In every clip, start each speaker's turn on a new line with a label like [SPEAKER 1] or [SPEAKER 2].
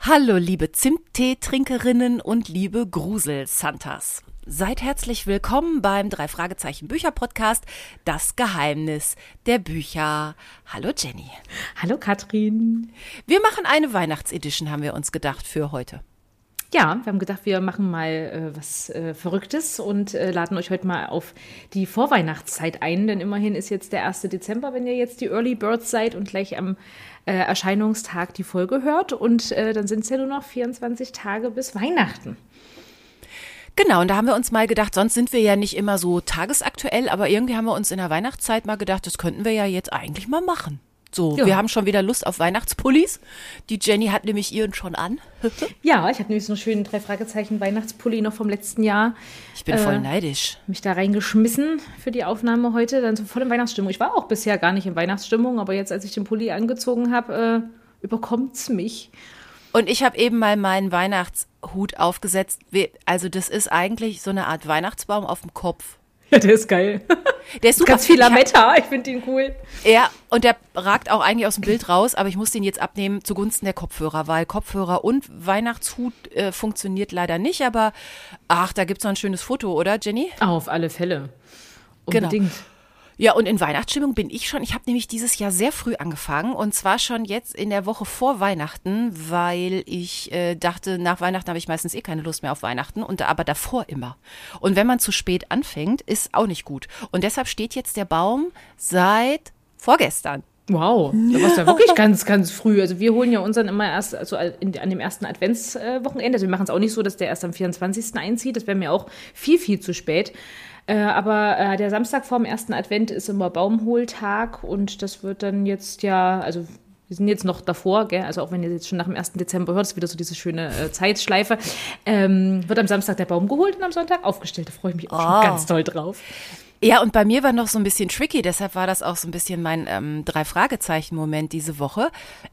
[SPEAKER 1] Hallo liebe Zimttee-Trinkerinnen und liebe Grusel-Santas. Seid herzlich willkommen beim 3-Fragezeichen-Bücher-Podcast Das Geheimnis der Bücher. Hallo Jenny.
[SPEAKER 2] Hallo Katrin.
[SPEAKER 1] Wir machen eine Weihnachtsedition, haben wir uns gedacht, für heute.
[SPEAKER 2] Ja, wir haben gedacht, wir machen mal was Verrücktes und laden euch heute mal auf die Vorweihnachtszeit ein, denn immerhin ist jetzt der 1. Dezember, wenn ihr jetzt die Early Birds seid und gleich am Erscheinungstag die Folge hört und dann sind es ja nur noch 24 Tage bis Weihnachten.
[SPEAKER 1] Genau, und da haben wir uns mal gedacht, sonst sind wir ja nicht immer so tagesaktuell, aber irgendwie haben wir uns in der Weihnachtszeit mal gedacht, das könnten wir ja jetzt eigentlich mal machen. So, ja. Wir haben schon wieder Lust auf Weihnachtspullis. Die Jenny hat nämlich ihren schon an.
[SPEAKER 2] Ja, ich habe nämlich so einen schönen 3-Fragezeichen-Weihnachtspulli noch vom letzten Jahr.
[SPEAKER 1] Ich bin voll neidisch.
[SPEAKER 2] Mich da reingeschmissen für die Aufnahme heute, dann so voll in Weihnachtsstimmung. Ich war auch bisher gar nicht in Weihnachtsstimmung, aber jetzt, als ich den Pulli angezogen habe, überkommt's mich.
[SPEAKER 1] Und ich habe eben mal meinen Weihnachtshut aufgesetzt. Also das ist eigentlich so eine Art Weihnachtsbaum auf dem Kopf.
[SPEAKER 2] Ja, der ist geil.
[SPEAKER 1] Der ist super.
[SPEAKER 2] Ganz viel Lametta, ich finde ihn cool.
[SPEAKER 1] Ja, und der ragt auch eigentlich aus dem Bild raus, aber ich muss den jetzt abnehmen zugunsten der Kopfhörer, weil Kopfhörer und Weihnachtshut funktioniert leider nicht, aber da gibt's noch ein schönes Foto, oder Jenny?
[SPEAKER 2] Auf alle Fälle. Unbedingt.
[SPEAKER 1] Genau. Ja, und in Weihnachtsstimmung bin ich schon. Ich habe nämlich dieses Jahr sehr früh angefangen und zwar schon jetzt in der Woche vor Weihnachten, weil ich dachte, nach Weihnachten habe ich meistens keine Lust mehr auf Weihnachten aber davor immer. Und wenn man zu spät anfängt, ist auch nicht gut. Und deshalb steht jetzt der Baum seit vorgestern.
[SPEAKER 2] Wow, da warst du ja wirklich ganz, ganz früh. Also wir holen ja unseren immer erst an dem ersten Adventswochenende. Also wir machen es auch nicht so, dass der erst am 24. einzieht. Das wäre mir auch viel, viel zu spät. Aber der Samstag vorm ersten Advent ist immer Baumholtag und das wird dann jetzt also wir sind jetzt noch davor, gell? Also auch wenn ihr jetzt schon nach dem 1. Dezember hört, ist wieder so diese schöne Zeitschleife, wird am Samstag der Baum geholt und am Sonntag aufgestellt. Da freue ich mich auch schon ganz toll drauf.
[SPEAKER 1] Ja, und bei mir war noch so ein bisschen tricky, deshalb war das auch so ein bisschen mein 3-Fragezeichen-Moment diese Woche.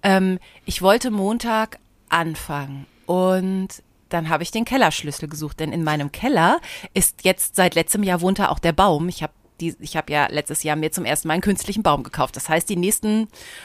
[SPEAKER 1] Ich wollte Montag anfangen und dann habe ich den Kellerschlüssel gesucht, denn in meinem Keller ist jetzt seit letztem Jahr wohnt da auch der Baum. Ich habe ja letztes Jahr mir zum ersten Mal einen künstlichen Baum gekauft. Das heißt, die nächsten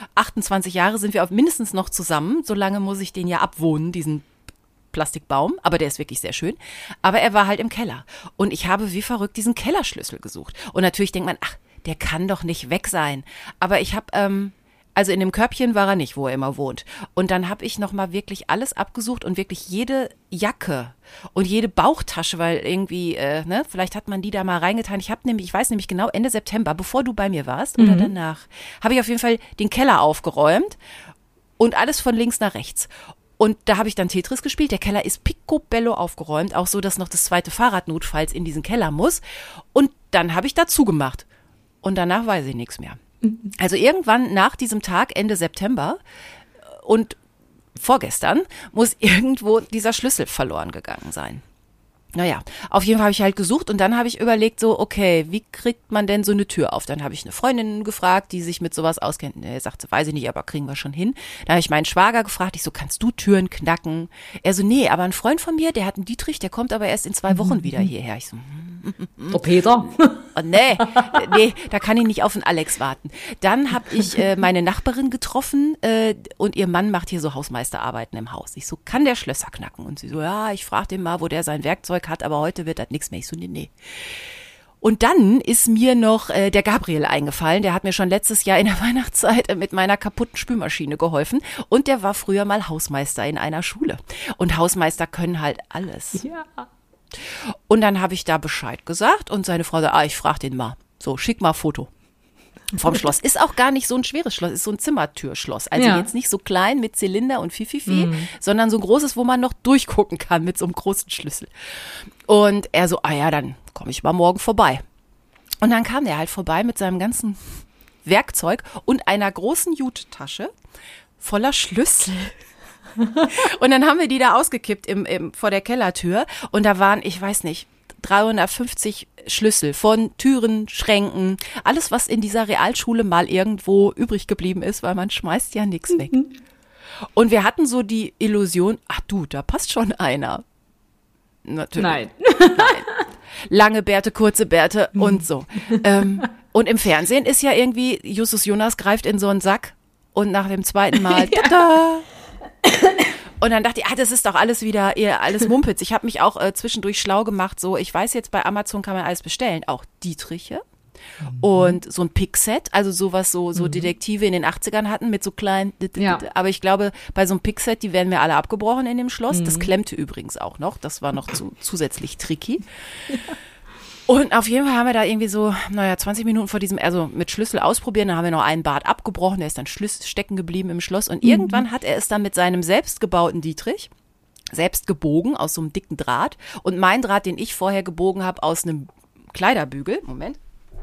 [SPEAKER 1] 28 Jahre sind wir mindestens noch zusammen. Solange muss ich den ja abwohnen, diesen Plastikbaum. Aber der ist wirklich sehr schön. Aber er war halt im Keller. Und ich habe wie verrückt diesen Kellerschlüssel gesucht. Und natürlich denkt man, der kann doch nicht weg sein. Aber ich habe also in dem Körbchen war er nicht, wo er immer wohnt. Und dann habe ich nochmal wirklich alles abgesucht und wirklich jede Jacke und jede Bauchtasche, weil irgendwie, vielleicht hat man die da mal reingetan. Ich weiß nämlich genau, Ende September, bevor du bei mir warst oder danach, habe ich auf jeden Fall den Keller aufgeräumt und alles von links nach rechts. Und da habe ich dann Tetris gespielt. Der Keller ist picobello aufgeräumt, auch so, dass noch das zweite Fahrrad notfalls in diesen Keller muss. Und dann habe ich da zugemacht. Und danach weiß ich nichts mehr. Also irgendwann nach diesem Tag, Ende September und vorgestern, muss irgendwo dieser Schlüssel verloren gegangen sein. Naja, auf jeden Fall habe ich halt gesucht und dann habe ich überlegt so, okay, wie kriegt man denn so eine Tür auf? Dann habe ich eine Freundin gefragt, die sich mit sowas auskennt. Er sagte, weiß ich nicht, aber kriegen wir schon hin. Dann habe ich meinen Schwager gefragt, ich so, kannst du Türen knacken? Er so, nee, aber ein Freund von mir, der hat einen Dietrich, der kommt aber erst in 2 Wochen wieder hierher. Ich so,
[SPEAKER 2] Oh, Peter?
[SPEAKER 1] Oh, nee, da kann ich nicht auf den Alex warten. Dann habe ich meine Nachbarin getroffen und ihr Mann macht hier so Hausmeisterarbeiten im Haus. Ich so, kann der Schlösser knacken? Und sie so, ja, ich frage den mal, wo der sein Werkzeug hat, aber heute wird das nichts mehr. Ich so, nee. Und dann ist mir noch der Gabriel eingefallen, der hat mir schon letztes Jahr in der Weihnachtszeit mit meiner kaputten Spülmaschine geholfen und der war früher mal Hausmeister in einer Schule. Und Hausmeister können halt alles.
[SPEAKER 2] Ja.
[SPEAKER 1] Und dann habe ich da Bescheid gesagt und seine Frau sagt, ich frage den mal. So, schick mal Foto. Vom Schloss. Ist auch gar nicht so ein schweres Schloss, ist so ein Zimmertürschloss. Also jetzt nicht so klein mit Zylinder und sondern so ein großes, wo man noch durchgucken kann mit so einem großen Schlüssel. Und er so, dann komme ich mal morgen vorbei. Und dann kam der halt vorbei mit seinem ganzen Werkzeug und einer großen Jutetasche voller Schlüssel. Und dann haben wir die da ausgekippt vor der Kellertür und da waren, ich weiß nicht, 350 Schlüssel von Türen, Schränken, alles, was in dieser Realschule mal irgendwo übrig geblieben ist, weil man schmeißt ja nichts weg. Und wir hatten so die Illusion, da passt schon einer. Natürlich. Nein. Lange Bärte, kurze Bärte und so. Und im Fernsehen ist ja irgendwie, Justus Jonas greift in so einen Sack und nach dem zweiten Mal, tada! Und dann dachte ich, das ist doch alles wieder alles Mumpitz. Ich habe mich auch zwischendurch schlau gemacht, so ich weiß jetzt, bei Amazon kann man alles bestellen, auch Dietriche. Und so ein Pickset, also sowas so Detektive in den 80ern hatten mit so kleinen, aber ich glaube, bei so einem Pickset, die werden mir alle abgebrochen in dem Schloss. Das klemmte übrigens auch noch, das war noch zusätzlich tricky. Und auf jeden Fall haben wir da irgendwie so, 20 Minuten vor diesem, also mit Schlüssel ausprobieren, dann haben wir noch einen Bart abgebrochen, der ist dann stecken geblieben im Schloss und irgendwann hat er es dann mit seinem selbstgebauten Dietrich selbst gebogen aus so einem dicken Draht und mein Draht, den ich vorher gebogen habe aus einem Kleiderbügel, Moment.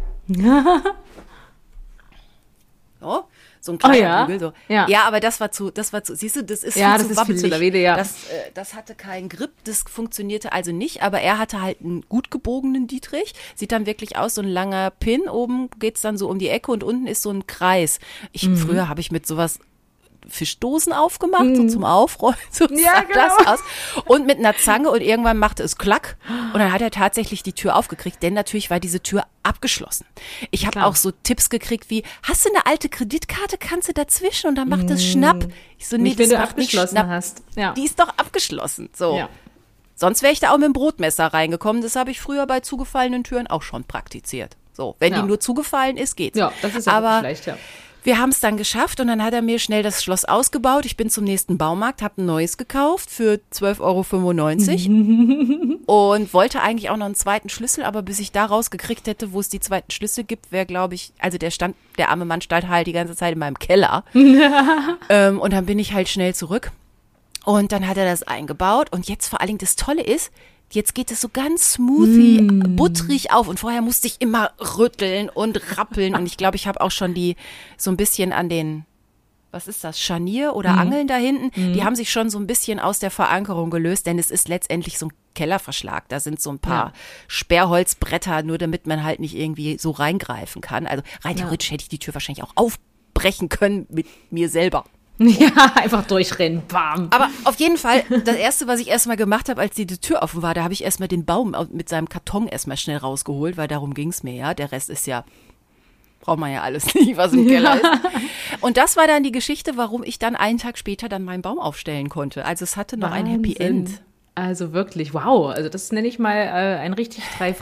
[SPEAKER 1] So ein Kleiderbügel. So. Ja, aber das war zu, siehst du, das ist viel zu wabbelig. Das hatte keinen Grip, das funktionierte also nicht, aber er hatte halt einen gut gebogenen Dietrich, sieht dann wirklich aus, so ein langer Pin, oben geht's dann so um die Ecke und unten ist so ein Kreis. Früher habe ich mit sowas Fischdosen aufgemacht, so zum Aufräumen, so sah das aus. Und mit einer Zange und irgendwann machte es klack und dann hat er tatsächlich die Tür aufgekriegt, denn natürlich war diese Tür abgeschlossen. Ich habe auch so Tipps gekriegt wie, hast du eine alte Kreditkarte, kannst du dazwischen und dann macht es Schnapp. Ich so, nee,
[SPEAKER 2] das
[SPEAKER 1] macht
[SPEAKER 2] abgeschlossen
[SPEAKER 1] nicht Schnapp.
[SPEAKER 2] Hast. Ja.
[SPEAKER 1] Die ist doch abgeschlossen. So.
[SPEAKER 2] Ja.
[SPEAKER 1] Sonst wäre ich da auch mit dem Brotmesser reingekommen. Das habe ich früher bei zugefallenen Türen auch schon praktiziert. So, wenn die nur zugefallen ist, geht's.
[SPEAKER 2] Ja, das ist aber schlecht, ja.
[SPEAKER 1] Wir haben es dann geschafft und dann hat er mir schnell das Schloss ausgebaut. Ich bin zum nächsten Baumarkt, habe ein neues gekauft für 12,95 € und wollte eigentlich auch noch einen zweiten Schlüssel, aber bis ich da rausgekriegt hätte, wo es die zweiten Schlüssel gibt, wäre, glaube ich, also der arme Mann stand halt die ganze Zeit in meinem Keller. Und dann bin ich halt schnell zurück und dann hat er das eingebaut und jetzt vor allen Dingen das Tolle ist, jetzt geht es so ganz smoothie, butterig auf und vorher musste ich immer rütteln und rappeln und ich glaube, ich habe auch schon die so ein bisschen an den, was ist das, Scharnier oder Angeln da hinten, die haben sich schon so ein bisschen aus der Verankerung gelöst, denn es ist letztendlich so ein Kellerverschlag, da sind so ein paar Sperrholzbretter, nur damit man halt nicht irgendwie so reingreifen kann, also rein theoretisch hätte ich die Tür wahrscheinlich auch aufbrechen können mit mir selber.
[SPEAKER 2] Ja, einfach durchrennen, bam.
[SPEAKER 1] Aber auf jeden Fall, das Erste, was ich erstmal gemacht habe, als die Tür offen war, da habe ich erstmal den Baum mit seinem Karton erstmal schnell rausgeholt, weil darum ging es mir ja. Der Rest ist ja, braucht man ja alles nicht, was im Keller ist. Und das war dann die Geschichte, warum ich dann einen Tag später dann meinen Baum aufstellen konnte. Also es hatte noch ein Happy End.
[SPEAKER 2] Also wirklich, wow. Also das nenne ich mal ein richtig drei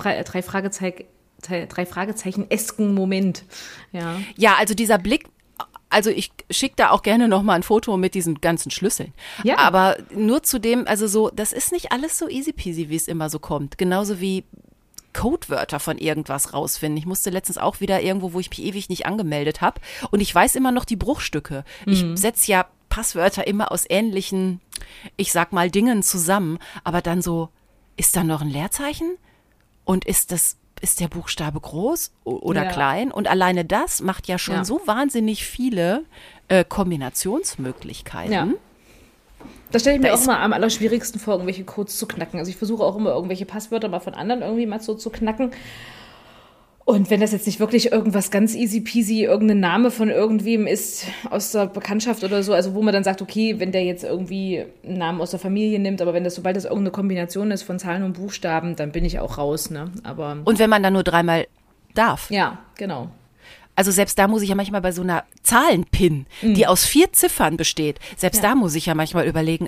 [SPEAKER 2] Fragezeichen-esken Moment.
[SPEAKER 1] Ja, also dieser Blick. Also ich schicke da auch gerne noch mal ein Foto mit diesen ganzen Schlüsseln. Ja. Aber nur zu dem, also so, das ist nicht alles so easy peasy, wie es immer so kommt. Genauso wie Codewörter von irgendwas rausfinden. Ich musste letztens auch wieder irgendwo, wo ich mich ewig nicht angemeldet habe. Und ich weiß immer noch die Bruchstücke. Ich setze ja Passwörter immer aus ähnlichen, ich sag mal, Dingen zusammen. Aber dann so, ist da noch ein Leerzeichen? Und ist der Buchstabe groß oder klein? Und alleine das macht ja schon so wahnsinnig viele Kombinationsmöglichkeiten. Ja.
[SPEAKER 2] Das stelle ich mir auch immer am allerschwierigsten vor, irgendwelche Codes zu knacken. Also ich versuche auch immer irgendwelche Passwörter mal von anderen irgendwie mal so zu knacken. Und wenn das jetzt nicht wirklich irgendwas ganz easy peasy, irgendein Name von irgendwem ist aus der Bekanntschaft oder so, also wo man dann sagt, okay, wenn der jetzt irgendwie einen Namen aus der Familie nimmt, aber sobald das irgendeine Kombination ist von Zahlen und Buchstaben, dann bin ich auch raus, ne? Aber
[SPEAKER 1] und wenn man dann nur dreimal darf.
[SPEAKER 2] Ja, genau.
[SPEAKER 1] Also selbst da muss ich ja manchmal bei so einer Zahlenpin, die aus 4 Ziffern besteht, selbst da muss ich ja manchmal überlegen,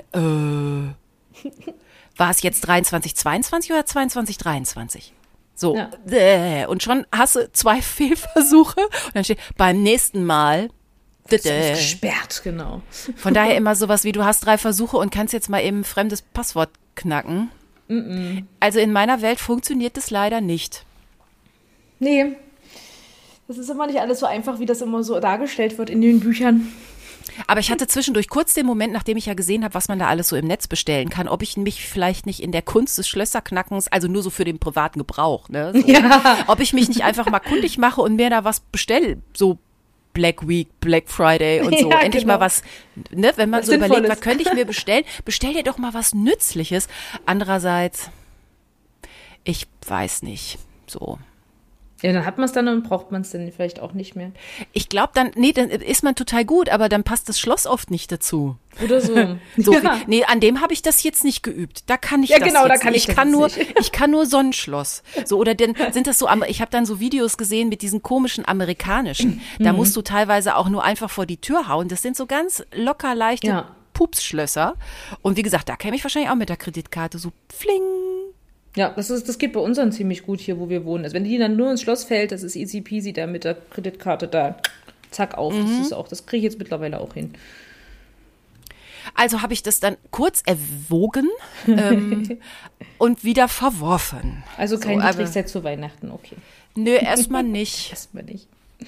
[SPEAKER 1] war es jetzt 2322 oder 2223? So, und schon hast du 2 Fehlversuche und dann steht beim nächsten Mal
[SPEAKER 2] das ist gesperrt, genau.
[SPEAKER 1] Von daher immer sowas wie, du hast 3 Versuche und kannst jetzt mal eben ein fremdes Passwort knacken. Also in meiner Welt funktioniert das leider nicht.
[SPEAKER 2] Nee, das ist immer nicht alles so einfach, wie das immer so dargestellt wird in den Büchern.
[SPEAKER 1] Aber ich hatte zwischendurch kurz den Moment, nachdem ich ja gesehen habe, was man da alles so im Netz bestellen kann, ob ich mich vielleicht nicht in der Kunst des Schlösserknackens, also nur so für den privaten Gebrauch, ne, so, ob ich mich nicht einfach mal kundig mache und mir da was bestelle, so Black Week, Black Friday und so. Endlich mal was, ne, wenn man was so überlegt, was könnte ich mir bestellen? Bestell dir doch mal was Nützliches. Andererseits, ich weiß nicht, so.
[SPEAKER 2] Ja, dann hat man es dann und braucht man es dann vielleicht auch nicht mehr.
[SPEAKER 1] Ich glaube dann ist man total gut, aber dann passt das Schloss oft nicht dazu.
[SPEAKER 2] Oder so.
[SPEAKER 1] Nee, an dem habe ich das jetzt nicht geübt. Da kann ich das
[SPEAKER 2] genau,
[SPEAKER 1] jetzt
[SPEAKER 2] da kann
[SPEAKER 1] nicht. Ich kann nur Sonnenschloss. So, oder denn sind das so, ich habe dann so Videos gesehen mit diesen komischen amerikanischen. Da musst du teilweise auch nur einfach vor die Tür hauen. Das sind so ganz locker leichte Pupsschlösser. Und wie gesagt, da käme ich wahrscheinlich auch mit der Kreditkarte so fling.
[SPEAKER 2] Ja, das geht bei uns dann ziemlich gut hier, wo wir wohnen. Also wenn die dann nur ins Schloss fällt, das ist easy peasy, da mit der Kreditkarte da, zack, auf. Das kriege ich jetzt mittlerweile auch hin.
[SPEAKER 1] Also habe ich das dann kurz erwogen und wieder verworfen.
[SPEAKER 2] Also kein Dietrich-Set zu Weihnachten, okay.
[SPEAKER 1] Nö, erstmal nicht.
[SPEAKER 2] Erstmal nicht.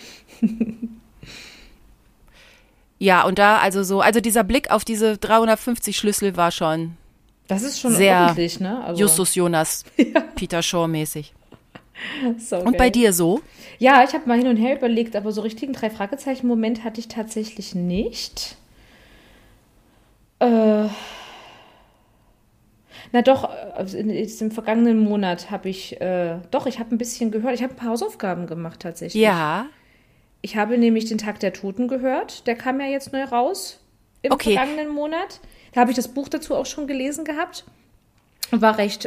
[SPEAKER 1] Ja, und da also dieser Blick auf diese 350 Schlüssel war schon
[SPEAKER 2] das ist schon
[SPEAKER 1] sehr
[SPEAKER 2] ordentlich, ne? Also,
[SPEAKER 1] Justus Jonas, Peter Shaw mäßig.
[SPEAKER 2] saugeil.
[SPEAKER 1] Und bei dir so?
[SPEAKER 2] Ja, ich habe mal hin und her überlegt, aber so richtigen 3-Fragezeichen-Moment hatte ich tatsächlich nicht. Na doch, im vergangenen Monat habe ich, ich habe ein bisschen gehört. Ich habe ein paar Hausaufgaben gemacht tatsächlich.
[SPEAKER 1] Ja.
[SPEAKER 2] Ich habe nämlich den Tag der Toten gehört. Der kam ja jetzt neu raus im vergangenen Monat. Da habe ich das Buch dazu auch schon gelesen gehabt. Und war recht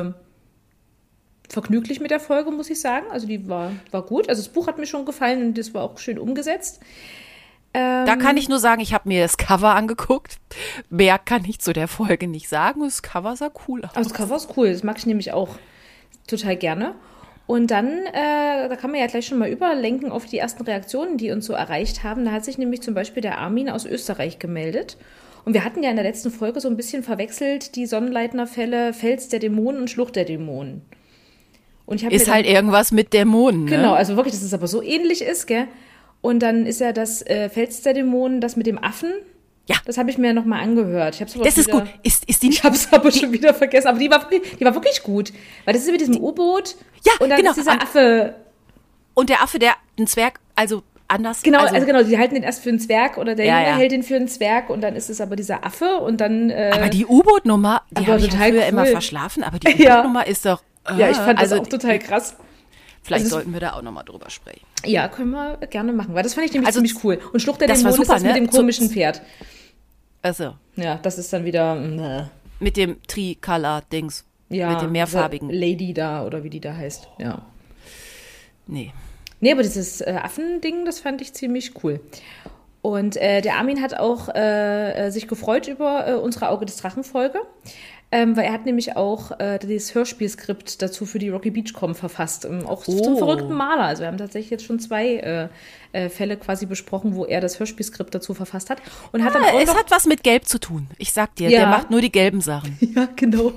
[SPEAKER 2] vergnüglich mit der Folge, muss ich sagen. Also die war gut. Also das Buch hat mir schon gefallen und das war auch schön umgesetzt.
[SPEAKER 1] Da kann ich nur sagen, ich habe mir das Cover angeguckt. Mehr kann ich zu der Folge nicht sagen. Das Cover sah cool aus.
[SPEAKER 2] Also das Cover ist cool. Das mag ich nämlich auch total gerne. Und dann, da kann man ja gleich schon mal überlenken auf die ersten Reaktionen, die uns so erreicht haben. Da hat sich nämlich zum Beispiel der Armin aus Österreich gemeldet. Und wir hatten ja in der letzten Folge so ein bisschen verwechselt die Sonnenleitner-Fälle Fels der Dämonen und Schlucht der Dämonen. Und ich
[SPEAKER 1] ist halt irgendwas mit Dämonen, ne?
[SPEAKER 2] Genau, also wirklich, dass es aber so ähnlich ist, gell? Und dann ist ja das Fels der Dämonen, das mit dem Affen.
[SPEAKER 1] Ja.
[SPEAKER 2] Das habe ich mir nochmal angehört.
[SPEAKER 1] Das ist gut. Ist die
[SPEAKER 2] ich habe es aber schon wieder vergessen. Aber die war wirklich gut. Weil das ist mit diesem U-Boot.
[SPEAKER 1] Ja,
[SPEAKER 2] und dann
[SPEAKER 1] genau.
[SPEAKER 2] Ist dieser Affe.
[SPEAKER 1] Und der Affe, ein Zwerg, also anders.
[SPEAKER 2] Genau, also genau, die halten den erst für einen Zwerg oder der Junge
[SPEAKER 1] ja.
[SPEAKER 2] hält den für einen Zwerg und dann ist es aber dieser Affe und dann.
[SPEAKER 1] Aber die U-Boot-Nummer, die habe ich
[SPEAKER 2] total
[SPEAKER 1] früher
[SPEAKER 2] cool.
[SPEAKER 1] immer verschlafen, aber die U-Boot-Nummer ist doch.
[SPEAKER 2] Ja, ich fand das auch total krass.
[SPEAKER 1] Vielleicht sollten wir da auch nochmal drüber sprechen.
[SPEAKER 2] Ja, können wir gerne machen, weil das fand ich nämlich ziemlich cool. Und Schlucht der
[SPEAKER 1] das
[SPEAKER 2] Dämonen
[SPEAKER 1] war super,
[SPEAKER 2] ist das mit dem komischen Pferd.
[SPEAKER 1] Also.
[SPEAKER 2] Ja, das ist dann wieder.
[SPEAKER 1] Mit dem Tricolor-Dings.
[SPEAKER 2] Ja.
[SPEAKER 1] Mit dem mehrfarbigen.
[SPEAKER 2] Lady da oder wie die da heißt. Ja.
[SPEAKER 1] Nee,
[SPEAKER 2] aber dieses Affending, das fand ich ziemlich cool. Und der Armin hat auch sich gefreut über unsere Auge des Drachen-Folge. Weil er hat nämlich auch das Hörspielskript dazu für die Rocky Beachcom verfasst. Auch zum verrückten Maler. Also wir haben tatsächlich jetzt schon 2 Fälle quasi besprochen, wo er das Hörspielskript dazu verfasst hat. Und hat dann auch
[SPEAKER 1] es hat was mit Gelb zu tun. Ich sag dir, der macht nur die gelben Sachen.
[SPEAKER 2] Ja, genau.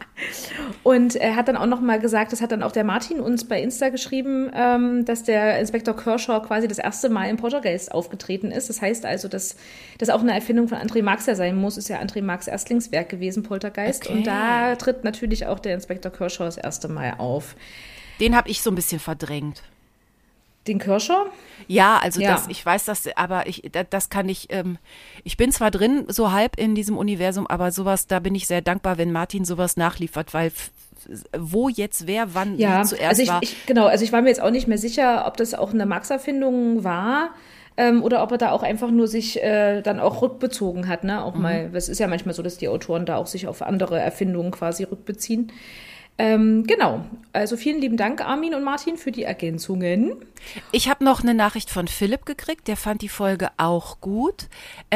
[SPEAKER 2] Und er hat dann auch noch mal gesagt, das hat dann auch der Martin uns bei Insta geschrieben, dass der Inspektor Kershaw quasi das erste Mal im Poltergeist aufgetreten ist. Das heißt also, dass das auch eine Erfindung von André Marx ja sein muss. Ist ja André Marx Erstlingswerk gewesen, Poltergeist. Okay. Und da tritt natürlich auch der Inspektor Kershaw das erste Mal auf.
[SPEAKER 1] Den habe ich so ein bisschen verdrängt.
[SPEAKER 2] Den Kershaw?
[SPEAKER 1] Ja, also ich weiß das, aber das kann ich, ich bin zwar drin, so halb in diesem Universum, aber sowas, da bin ich sehr dankbar, wenn Martin sowas nachliefert, weil wo jetzt wer wann wie zuerst war.
[SPEAKER 2] Also ich war mir jetzt auch nicht mehr sicher, ob das auch eine Marx-Erfindung war oder ob er da auch einfach nur sich dann auch rückbezogen hat, ne? Auch mal, es ist ja manchmal so, dass die Autoren da auch sich auf andere Erfindungen quasi rückbeziehen. Genau, also vielen lieben Dank, Armin und Martin, für die Ergänzungen.
[SPEAKER 1] Ich habe noch eine Nachricht von Philipp gekriegt, der fand die Folge auch gut.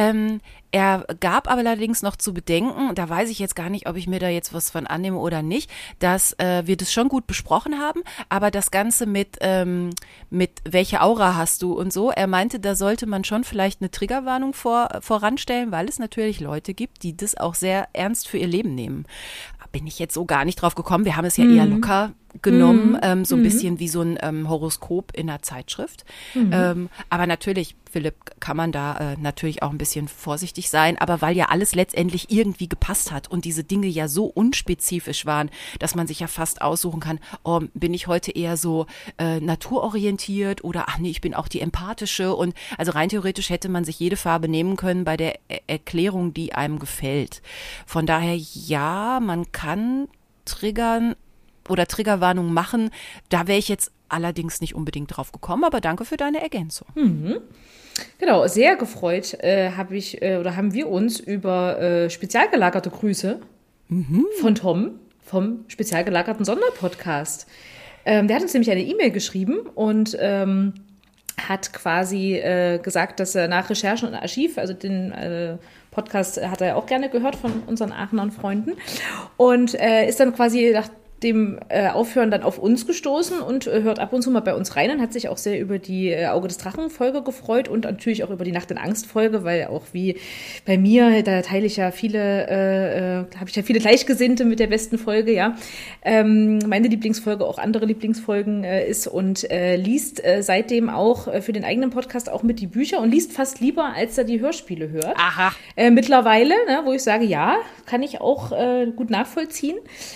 [SPEAKER 1] Er gab aber allerdings noch zu bedenken, da weiß ich jetzt gar nicht, ob ich mir da jetzt was von annehme oder nicht, dass wir das schon gut besprochen haben, aber das Ganze mit welche Aura hast du und so, er meinte, da sollte man schon vielleicht eine Triggerwarnung voranstellen, weil es natürlich Leute gibt, die das auch sehr ernst für ihr Leben nehmen. Bin ich jetzt so gar nicht drauf gekommen. Wir haben es ja eher locker genommen, so ein bisschen wie so ein Horoskop in einer Zeitschrift. Aber natürlich, Philipp, kann man da natürlich auch ein bisschen vorsichtig sein, aber weil ja alles letztendlich irgendwie gepasst hat und diese Dinge ja so unspezifisch waren, dass man sich ja fast aussuchen kann, oh, bin ich heute eher so naturorientiert oder ach nee, ich bin auch die empathische und also rein theoretisch hätte man sich jede Farbe nehmen können bei der Erklärung, die einem gefällt. Von daher, ja, man kann triggern oder Triggerwarnungen machen. Da wäre ich jetzt allerdings nicht unbedingt drauf gekommen, aber danke für deine Ergänzung.
[SPEAKER 2] Genau, sehr gefreut haben wir uns über spezial gelagerte Grüße von Tom vom spezial gelagerten Sonderpodcast. Der hat uns nämlich eine E-Mail geschrieben und hat quasi gesagt, dass er nach Recherchen und Archiv, also den Podcast hat er ja auch gerne gehört von unseren Aachener Freunden. Und ist dann quasi nach dem Aufhören dann auf uns gestoßen und hört ab und zu mal bei uns rein und hat sich auch sehr über die Auge des Drachen-Folge gefreut und natürlich auch über die Nacht in Angst-Folge, weil auch wie bei mir, da teile ich ja viele, habe ich ja viele Gleichgesinnte mit der besten Folge, ja. Meine Lieblingsfolge auch andere Lieblingsfolgen ist und liest seitdem auch für den eigenen Podcast auch mit die Bücher und liest fast lieber, als er die Hörspiele hört.
[SPEAKER 1] Aha.
[SPEAKER 2] Mittlerweile, ne, wo ich sage, ja, kann ich auch gut nachvollziehen.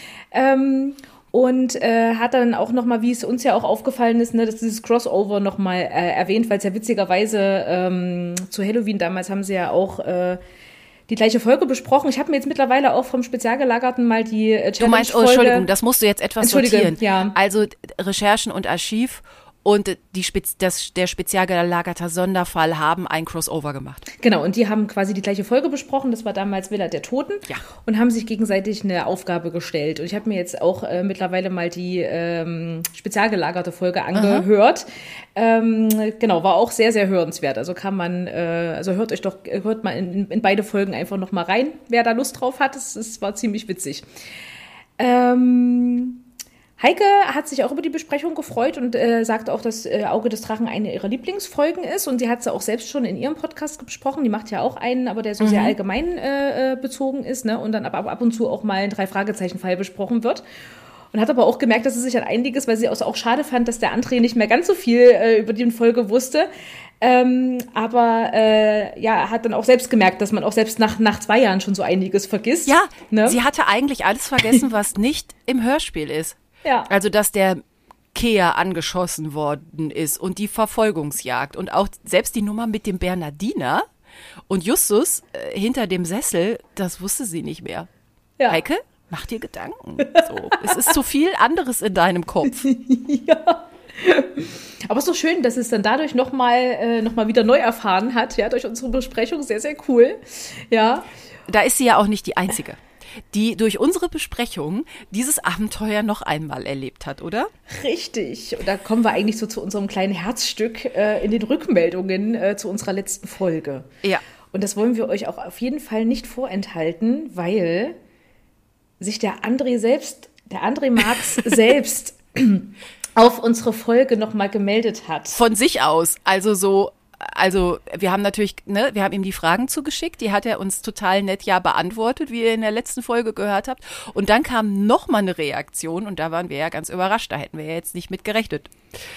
[SPEAKER 2] Und hat dann auch nochmal, wie es uns ja auch aufgefallen ist, ne, dass dieses Crossover nochmal erwähnt, weil es ja witzigerweise zu Halloween damals haben sie ja auch die gleiche Folge besprochen. Ich habe mir jetzt mittlerweile auch vom Spezialgelagerten mal die Challenge-Folge...
[SPEAKER 1] Du meinst, Entschuldigung, das musst du jetzt etwas sortieren.
[SPEAKER 2] Ja.
[SPEAKER 1] Also Recherchen und Archiv und der spezialgelagerte Sonderfall haben ein Crossover gemacht.
[SPEAKER 2] Genau, und die haben quasi die gleiche Folge besprochen. Das war damals Villa der Toten. Ja. Und haben sich gegenseitig eine Aufgabe gestellt. Und ich habe mir jetzt auch mittlerweile mal die spezialgelagerte Folge angehört. Genau, war auch sehr, sehr hörenswert. Also kann man, hört mal in beide Folgen einfach noch mal rein, wer da Lust drauf hat. Es war ziemlich witzig. Heike hat sich auch über die Besprechung gefreut und sagt auch, dass Auge des Drachen eine ihrer Lieblingsfolgen ist. Und sie hat sie auch selbst schon in ihrem Podcast besprochen. Die macht ja auch einen, aber der so sehr allgemein bezogen ist, ne? Und dann ab und zu auch mal ein 3-Fragezeichen-Fall besprochen wird. Und hat aber auch gemerkt, dass sie sich an einiges, weil sie auch schade fand, dass der André nicht mehr ganz so viel über die Folge wusste. Aber hat dann auch selbst gemerkt, dass man auch selbst nach 2 Jahren schon so einiges vergisst.
[SPEAKER 1] Ja,
[SPEAKER 2] ne?
[SPEAKER 1] Sie hatte eigentlich alles vergessen, was nicht im Hörspiel ist.
[SPEAKER 2] Ja.
[SPEAKER 1] Also, dass der Kehr angeschossen worden ist und die Verfolgungsjagd und auch selbst die Nummer mit dem Bernardiner und Justus hinter dem Sessel, das wusste sie nicht mehr.
[SPEAKER 2] Ja.
[SPEAKER 1] Heike, mach dir Gedanken. So, es ist zu viel anderes in deinem Kopf.
[SPEAKER 2] Ja. Aber es ist doch schön, dass es dann dadurch noch mal wieder neu erfahren hat, ja, durch unsere Besprechung. Sehr, sehr cool. Ja.
[SPEAKER 1] Da ist sie ja auch nicht die Einzige, die durch unsere Besprechung dieses Abenteuer noch einmal erlebt hat, oder?
[SPEAKER 2] Richtig. Und da kommen wir eigentlich so zu unserem kleinen Herzstück in den Rückmeldungen zu unserer letzten Folge.
[SPEAKER 1] Ja.
[SPEAKER 2] Und das wollen wir euch auch auf jeden Fall nicht vorenthalten, weil sich der André Marx selbst auf unsere Folge nochmal gemeldet hat.
[SPEAKER 1] Von sich aus, also wir haben natürlich, wir haben ihm die Fragen zugeschickt, die hat er uns total nett beantwortet, wie ihr in der letzten Folge gehört habt. Und dann kam noch mal eine Reaktion und da waren wir ja ganz überrascht, da hätten wir ja jetzt nicht mit gerechnet.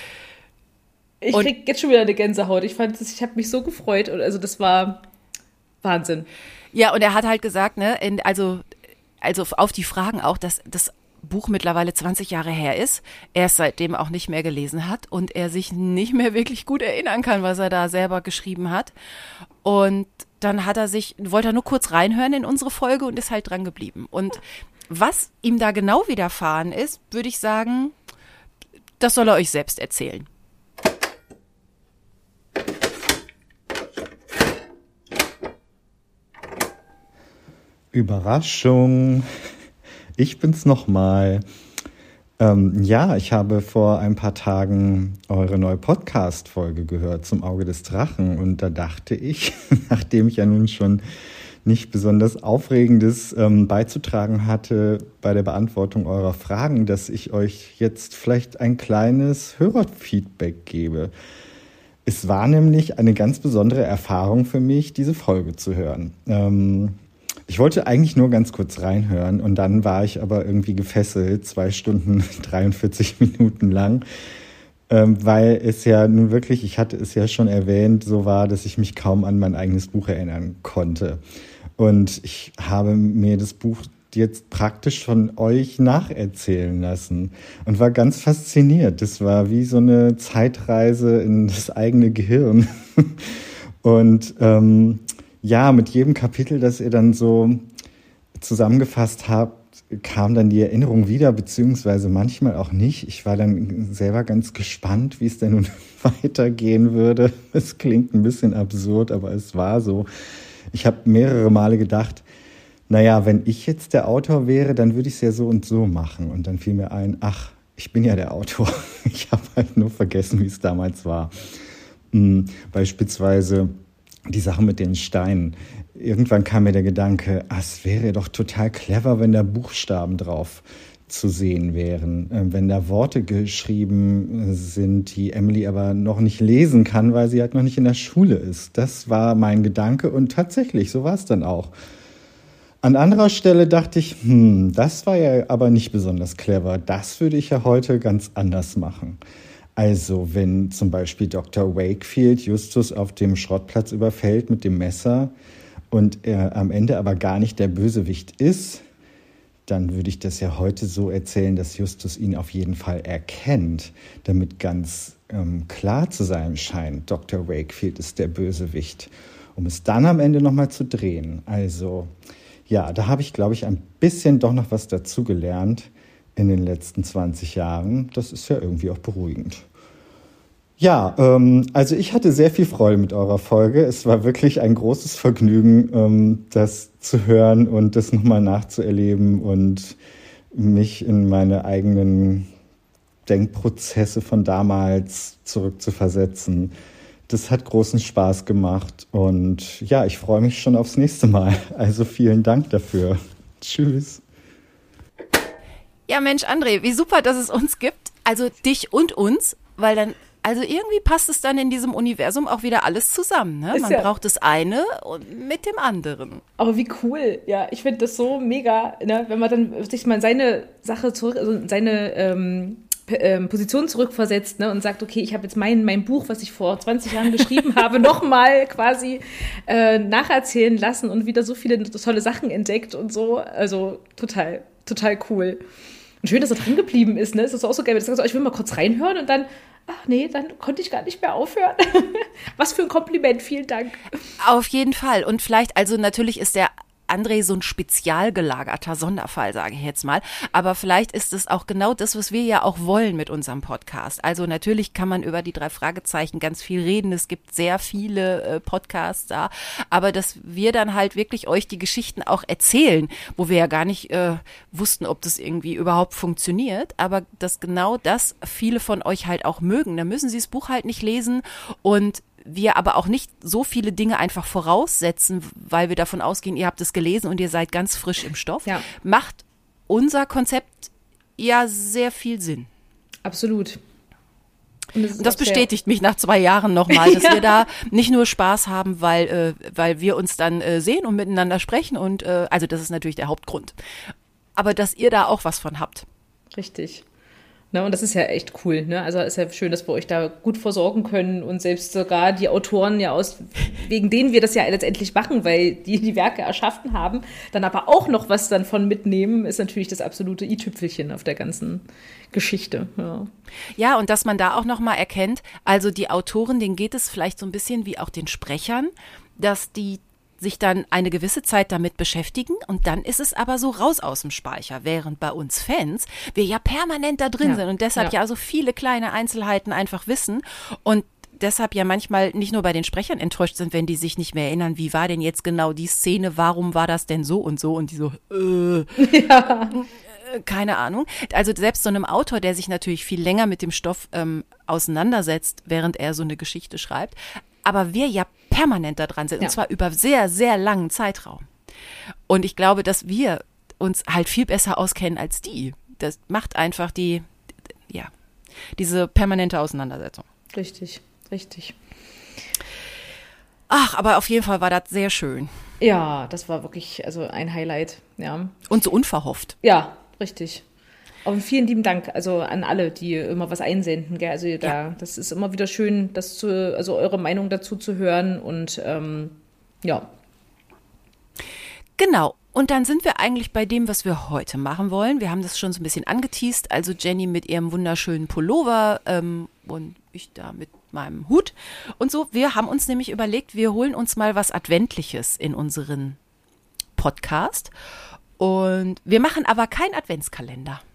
[SPEAKER 2] Ich krieg jetzt schon wieder eine Gänsehaut. Ich habe mich so gefreut, also das war Wahnsinn.
[SPEAKER 1] Ja, und er hat halt gesagt, also auf die Fragen auch, dass das Buch mittlerweile 20 Jahre her ist, er es seitdem auch nicht mehr gelesen hat und er sich nicht mehr wirklich gut erinnern kann, was er da selber geschrieben hat. Und dann wollte er nur kurz reinhören in unsere Folge und ist halt dran geblieben. Und was ihm da genau widerfahren ist, würde ich sagen, das soll er euch selbst erzählen.
[SPEAKER 3] Überraschung. Ich bin's nochmal. Ich habe vor ein paar Tagen eure neue Podcast-Folge gehört zum Auge des Drachen und da dachte ich, nachdem ich ja nun schon nicht besonders Aufregendes beizutragen hatte bei der Beantwortung eurer Fragen, dass ich euch jetzt vielleicht ein kleines Hörerfeedback gebe. Es war nämlich eine ganz besondere Erfahrung für mich, diese Folge zu hören. Ich wollte eigentlich nur ganz kurz reinhören und dann war ich aber irgendwie gefesselt, 2 Stunden, 43 Minuten lang, weil es ja nun wirklich, ich hatte es ja schon erwähnt, so war, dass ich mich kaum an mein eigenes Buch erinnern konnte. Und ich habe mir das Buch jetzt praktisch von euch nacherzählen lassen und war ganz fasziniert. Das war wie so eine Zeitreise in das eigene Gehirn. Und mit jedem Kapitel, das ihr dann so zusammengefasst habt, kam dann die Erinnerung wieder, beziehungsweise manchmal auch nicht. Ich war dann selber ganz gespannt, wie es denn nun weitergehen würde. Es klingt ein bisschen absurd, aber es war so. Ich habe mehrere Male gedacht, wenn ich jetzt der Autor wäre, dann würde ich es ja so und so machen. Und dann fiel mir ein, ach, ich bin ja der Autor. Ich habe halt nur vergessen, wie es damals war. Beispielsweise die Sache mit den Steinen. Irgendwann kam mir der Gedanke, es wäre doch total clever, wenn da Buchstaben drauf zu sehen wären, wenn da Worte geschrieben sind, die Emily aber noch nicht lesen kann, weil sie halt noch nicht in der Schule ist. Das war mein Gedanke und tatsächlich, so war es dann auch. An anderer Stelle dachte ich, das war ja aber nicht besonders clever. Das würde ich ja heute ganz anders machen. Also wenn zum Beispiel Dr. Wakefield Justus auf dem Schrottplatz überfällt mit dem Messer und er am Ende aber gar nicht der Bösewicht ist, dann würde ich das ja heute so erzählen, dass Justus ihn auf jeden Fall erkennt, damit ganz klar zu sein scheint, Dr. Wakefield ist der Bösewicht, um es dann am Ende nochmal zu drehen. Also ja, da habe ich, glaube ich, ein bisschen doch noch was dazugelernt in den letzten 20 Jahren. Das ist ja irgendwie auch beruhigend. Ja, also ich hatte sehr viel Freude mit eurer Folge. Es war wirklich ein großes Vergnügen, das zu hören und das nochmal nachzuerleben und mich in meine eigenen Denkprozesse von damals zurückzuversetzen. Das hat großen Spaß gemacht und ja, ich freue mich schon aufs nächste Mal. Also vielen Dank dafür. Tschüss.
[SPEAKER 1] Ja, Mensch, André, wie super, dass es uns gibt. Also dich und uns, weil dann also irgendwie passt es dann in diesem Universum auch wieder alles zusammen. Ne? Man braucht das eine mit dem anderen.
[SPEAKER 2] Aber wie cool. Ja, ich finde das so mega, ne? Wenn man dann sich mal in seine Sache zurück, also in seine Position zurückversetzt, ne? Und sagt, okay, ich habe jetzt mein Buch, was ich vor 20 Jahren geschrieben habe, nochmal quasi nacherzählen lassen und wieder so viele tolle Sachen entdeckt und so. Also total, total cool. Und schön, dass er dran geblieben ist. Ne? Es ist auch so geil, wenn du sagst, ich will mal kurz reinhören und dann ach nee, dann konnte ich gar nicht mehr aufhören. Was für ein Kompliment, vielen Dank.
[SPEAKER 1] Auf jeden Fall. Und vielleicht, also natürlich ist der André so ein spezial gelagerter Sonderfall, sage ich jetzt mal. Aber vielleicht ist es auch genau das, was wir ja auch wollen mit unserem Podcast. Also natürlich kann man über die 3 Fragezeichen ganz viel reden. Es gibt sehr viele Podcasts da. Aber dass wir dann halt wirklich euch die Geschichten auch erzählen, wo wir ja gar nicht wussten, ob das irgendwie überhaupt funktioniert. Aber dass genau das viele von euch halt auch mögen. Da müssen sie das Buch halt nicht lesen und wir aber auch nicht so viele Dinge einfach voraussetzen, weil wir davon ausgehen, ihr habt es gelesen und ihr seid ganz frisch im Stoff, macht unser Konzept ja sehr viel Sinn.
[SPEAKER 2] Absolut.
[SPEAKER 1] Und das bestätigt mich nach 2 Jahren nochmal, dass wir da nicht nur Spaß haben, weil wir uns dann sehen und miteinander sprechen und also das ist natürlich der Hauptgrund. Aber dass ihr da auch was von habt.
[SPEAKER 2] Richtig. Ne, und das ist ja echt cool. Ne? Also ist ja schön, dass wir euch da gut versorgen können und selbst sogar die Autoren ja wegen denen wir das ja letztendlich machen, weil die Werke erschaffen haben, dann aber auch noch was dann von mitnehmen, ist natürlich das absolute i-Tüpfelchen auf der ganzen Geschichte.
[SPEAKER 1] Ja, und dass man da auch noch mal erkennt, also die Autoren, denen geht es vielleicht so ein bisschen wie auch den Sprechern, dass die sich dann eine gewisse Zeit damit beschäftigen und dann ist es aber so raus aus dem Speicher, während bei uns Fans wir ja permanent da drin sind und deshalb ja so viele kleine Einzelheiten einfach wissen und deshalb ja manchmal nicht nur bei den Sprechern enttäuscht sind, wenn die sich nicht mehr erinnern, wie war denn jetzt genau die Szene, warum war das denn so und die so, keine Ahnung. Also selbst so einem Autor, der sich natürlich viel länger mit dem Stoff auseinandersetzt, während er so eine Geschichte schreibt, aber wir ja permanent da dran sind, und zwar über sehr, sehr langen Zeitraum. Und ich glaube, dass wir uns halt viel besser auskennen als die. Das macht einfach diese permanente Auseinandersetzung.
[SPEAKER 2] Richtig, richtig.
[SPEAKER 1] Ach, aber auf jeden Fall war das sehr schön.
[SPEAKER 2] Ja, das war wirklich ein Highlight, ja. Und
[SPEAKER 1] so unverhofft.
[SPEAKER 2] Ja, richtig. Und vielen lieben Dank also an alle, die immer was einsenden. Gell? Also das ist immer wieder schön, eure Meinung dazu zu hören und
[SPEAKER 1] Genau. Und dann sind wir eigentlich bei dem, was wir heute machen wollen. Wir haben das schon so ein bisschen angeteast. Also Jenny mit ihrem wunderschönen Pullover und ich da mit meinem Hut und so. Wir haben uns nämlich überlegt, wir holen uns mal was Adventliches in unseren Podcast. Und wir machen aber keinen Adventskalender.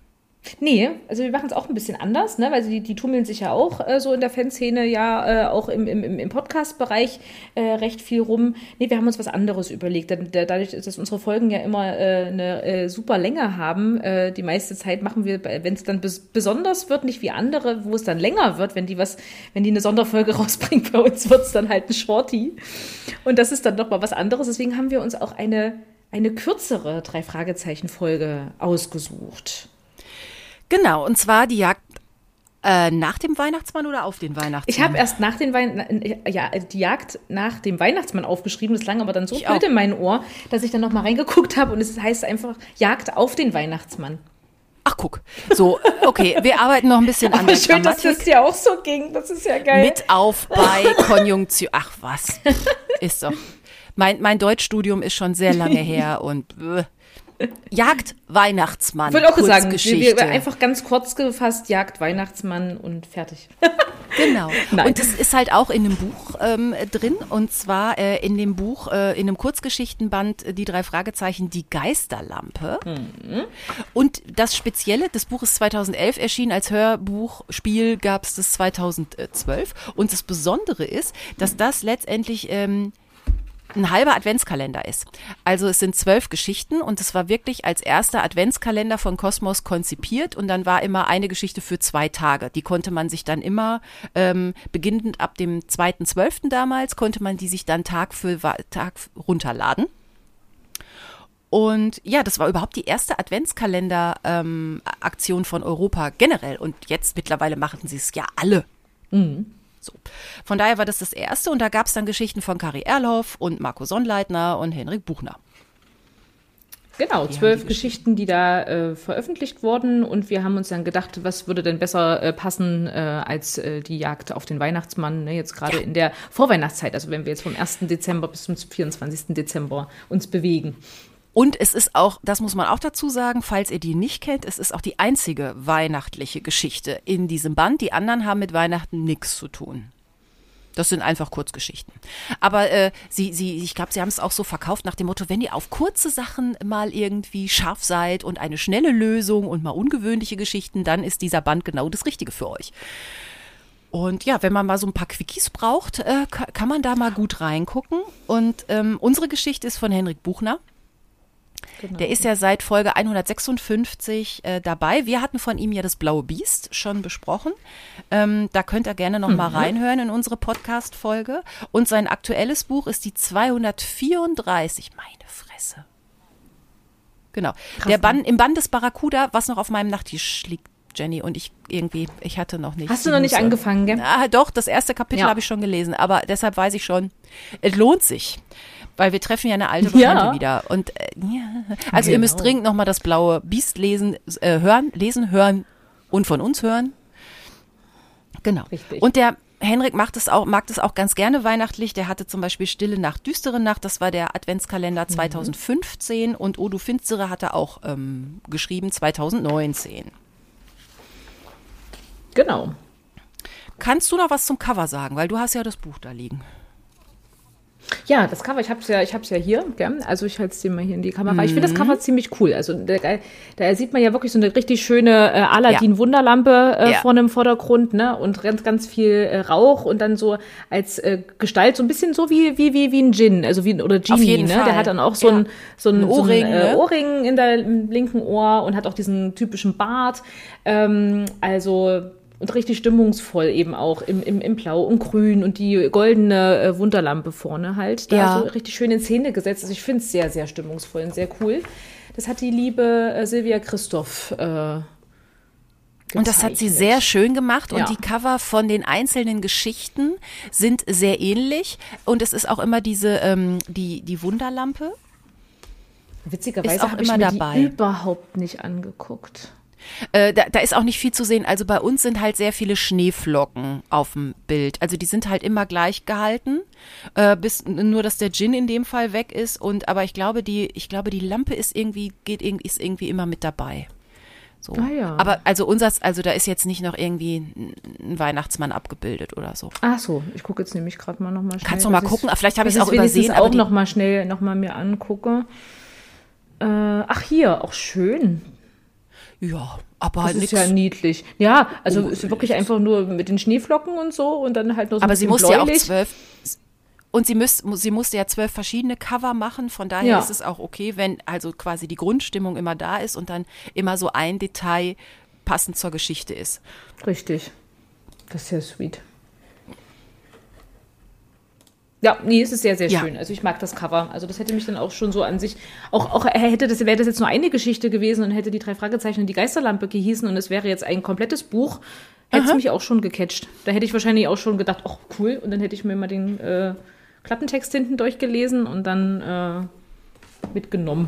[SPEAKER 2] Nee, also wir machen es auch ein bisschen anders, ne? Weil die tummeln sich ja auch so in der Fanszene, ja, auch im Podcast-Bereich recht viel rum. Nee, wir haben uns was anderes überlegt. Dadurch, dass unsere Folgen ja immer eine super Länge haben, die meiste Zeit machen wir, wenn es dann besonders wird, nicht wie andere, wo es dann länger wird, wenn die eine Sonderfolge rausbringen, bei uns wird es dann halt ein Shorty. Und das ist dann doch mal was anderes. Deswegen haben wir uns auch eine kürzere 3-Fragezeichen-Folge ausgesucht.
[SPEAKER 1] Genau, und zwar die Jagd nach dem Weihnachtsmann oder auf den Weihnachtsmann?
[SPEAKER 2] Ich habe erst die Jagd nach dem Weihnachtsmann aufgeschrieben. Das lang aber dann so blöd in mein Ohr, dass ich dann noch mal reingeguckt habe und es heißt einfach Jagd auf den Weihnachtsmann.
[SPEAKER 1] Ach, guck. So, okay, wir arbeiten noch ein bisschen an der
[SPEAKER 2] Schön,
[SPEAKER 1] Grammatik.
[SPEAKER 2] dass das dir auch so ging. Das ist ja geil.
[SPEAKER 1] Mit auf bei Konjunktion. Ach, was. Ist doch. Mein Deutschstudium ist schon sehr lange her und Jagd Weihnachtsmann.
[SPEAKER 2] Ich würde auch sagen,
[SPEAKER 1] Kurzgeschichte.
[SPEAKER 2] wir einfach ganz kurz gefasst, Jagd Weihnachtsmann und fertig.
[SPEAKER 1] Genau.
[SPEAKER 2] Nein.
[SPEAKER 1] Und das ist halt auch in einem Buch drin. Und zwar in dem Buch, in einem Kurzgeschichtenband, die 3 Fragezeichen, die Geisterlampe. Mhm. Und das Spezielle, das Buch ist 2011 erschienen, als Hörbuchspiel gab es das 2012. Und das Besondere ist, dass das letztendlich ein halber Adventskalender ist. Also es sind 12 Geschichten und es war wirklich als erster Adventskalender von Kosmos konzipiert und dann war immer eine Geschichte für 2 Tage. Die konnte man sich dann immer, beginnend ab dem 2.12. damals, konnte man die sich dann Tag für Tag runterladen. Und ja, das war überhaupt die erste Adventskalender-Aktion von Europa generell und jetzt mittlerweile machen sie es ja alle. Mhm. So. Von daher war das erste und da gab es dann Geschichten von Kari Erlhoff und Marco Sonnleitner und Henrik Buchner.
[SPEAKER 2] Genau, 12 Geschichten, die da veröffentlicht wurden und wir haben uns dann gedacht, was würde denn besser passen als die Jagd auf den Weihnachtsmann, ne? Jetzt gerade in der Vorweihnachtszeit, also wenn wir jetzt vom 1. Dezember bis zum 24. Dezember uns bewegen.
[SPEAKER 1] Und es ist auch, das muss man auch dazu sagen, falls ihr die nicht kennt, es ist auch die einzige weihnachtliche Geschichte in diesem Band. Die anderen haben mit Weihnachten nichts zu tun. Das sind einfach Kurzgeschichten. Aber ich glaube, sie haben es auch so verkauft nach dem Motto, wenn ihr auf kurze Sachen mal irgendwie scharf seid und eine schnelle Lösung und mal ungewöhnliche Geschichten, dann ist dieser Band genau das Richtige für euch. Und ja, wenn man mal so ein paar Quickies braucht, kann man da mal gut reingucken. Und unsere Geschichte ist von Henrik Buchner. Genau. Der ist ja seit Folge 156 dabei. Wir hatten von ihm ja das Blaue Biest schon besprochen. Da könnt ihr gerne noch mal reinhören in unsere Podcast-Folge. Und sein aktuelles Buch ist die 234. Meine Fresse. Genau. Krass, im Band des Barracuda, was noch auf meinem Nachttisch liegt, Jenny. Und ich hatte noch nicht.
[SPEAKER 2] Hast du noch nicht angefangen, gell?
[SPEAKER 1] Doch, das erste Kapitel habe ich schon gelesen. Aber deshalb weiß ich schon, es lohnt sich. Weil wir treffen ja eine alte Bekannte wieder. Und also ihr müsst dringend nochmal das Blaue Biest hören und von uns hören. Genau. Richtig. Und der Henrik mag das auch ganz gerne weihnachtlich. Der hatte zum Beispiel Stille Nacht, düstere Nacht. Das war der Adventskalender 2015. Und O du Finstere hat er auch geschrieben 2019.
[SPEAKER 2] Genau.
[SPEAKER 1] Kannst du noch was zum Cover sagen? Weil du hast ja das Buch da liegen.
[SPEAKER 2] Ja, das Cover, ich hab's ja hier, gell? Also ich halte es dir mal hier in die Kamera. Ich finde das Cover ziemlich cool. Also da sieht man ja wirklich so eine richtig schöne Aladdin-Wunderlampe vorne im Vordergrund, ne? Und ganz, ganz viel Rauch und dann so als Gestalt so ein bisschen so wie ein Djinn, also oder Genie,
[SPEAKER 1] auf jeden
[SPEAKER 2] ne?
[SPEAKER 1] Fall.
[SPEAKER 2] Der hat dann auch so ein
[SPEAKER 1] Ohrring, ne?
[SPEAKER 2] Ohrring im linken Ohr und hat auch diesen typischen Bart. Und richtig stimmungsvoll eben auch im Blau und Grün und die goldene Wunderlampe vorne halt da so richtig schön in Szene gesetzt. Also ich finde es sehr, sehr stimmungsvoll und sehr cool. Das hat die liebe Silvia Christoph gezeichnet.
[SPEAKER 1] Und das hat sie sehr schön gemacht und die Cover von den einzelnen Geschichten sind sehr ähnlich und es ist auch immer diese die Wunderlampe.
[SPEAKER 2] Witzigerweise
[SPEAKER 1] auch
[SPEAKER 2] habe ich mir die überhaupt nicht angeguckt.
[SPEAKER 1] Da ist auch nicht viel zu sehen. Also bei uns sind halt sehr viele Schneeflocken auf dem Bild. Also die sind halt immer gleich gehalten, bis nur, dass der Djinn in dem Fall weg ist. Aber ich glaube, die Lampe ist irgendwie immer mit dabei. So.
[SPEAKER 2] Ah ja.
[SPEAKER 1] Aber also da ist jetzt nicht noch irgendwie ein Weihnachtsmann abgebildet oder so.
[SPEAKER 2] Ach so, ich gucke jetzt nämlich gerade mal nochmal schnell.
[SPEAKER 1] Kannst du mal gucken? Vielleicht habe ich es auch
[SPEAKER 2] übersehen.
[SPEAKER 1] übersehen.
[SPEAKER 2] Aber auch nochmal schnell mir angucke. Hier, auch schön.
[SPEAKER 1] Ja, Aber
[SPEAKER 2] Das ist
[SPEAKER 1] nix.
[SPEAKER 2] ja niedlich. Ja, also ist wirklich einfach nur mit den Schneeflocken und so und dann halt nur so ein
[SPEAKER 1] Aber sie
[SPEAKER 2] bisschen
[SPEAKER 1] musste ja auch
[SPEAKER 2] bläulich.
[SPEAKER 1] 12. Und sie musste ja 12 verschiedene Cover machen. Von daher
[SPEAKER 2] Ja.
[SPEAKER 1] ist es auch okay, wenn also quasi die Grundstimmung immer da ist und dann immer so ein Detail passend zur Geschichte ist.
[SPEAKER 2] Richtig. Das ist sehr sweet. Ja, nee, es ist sehr, sehr
[SPEAKER 1] Ja.
[SPEAKER 2] schön. Also ich mag das Cover. Also das hätte mich dann auch schon so an sich, wäre das jetzt nur eine Geschichte gewesen und hätte die 3 Fragezeichen und die Geisterlampe gehießen und es wäre jetzt ein komplettes Buch, hätte es mich auch schon gecatcht. Da hätte ich wahrscheinlich auch schon gedacht, ach cool, und dann hätte ich mir mal den Klappentext hinten durchgelesen und dann mitgenommen.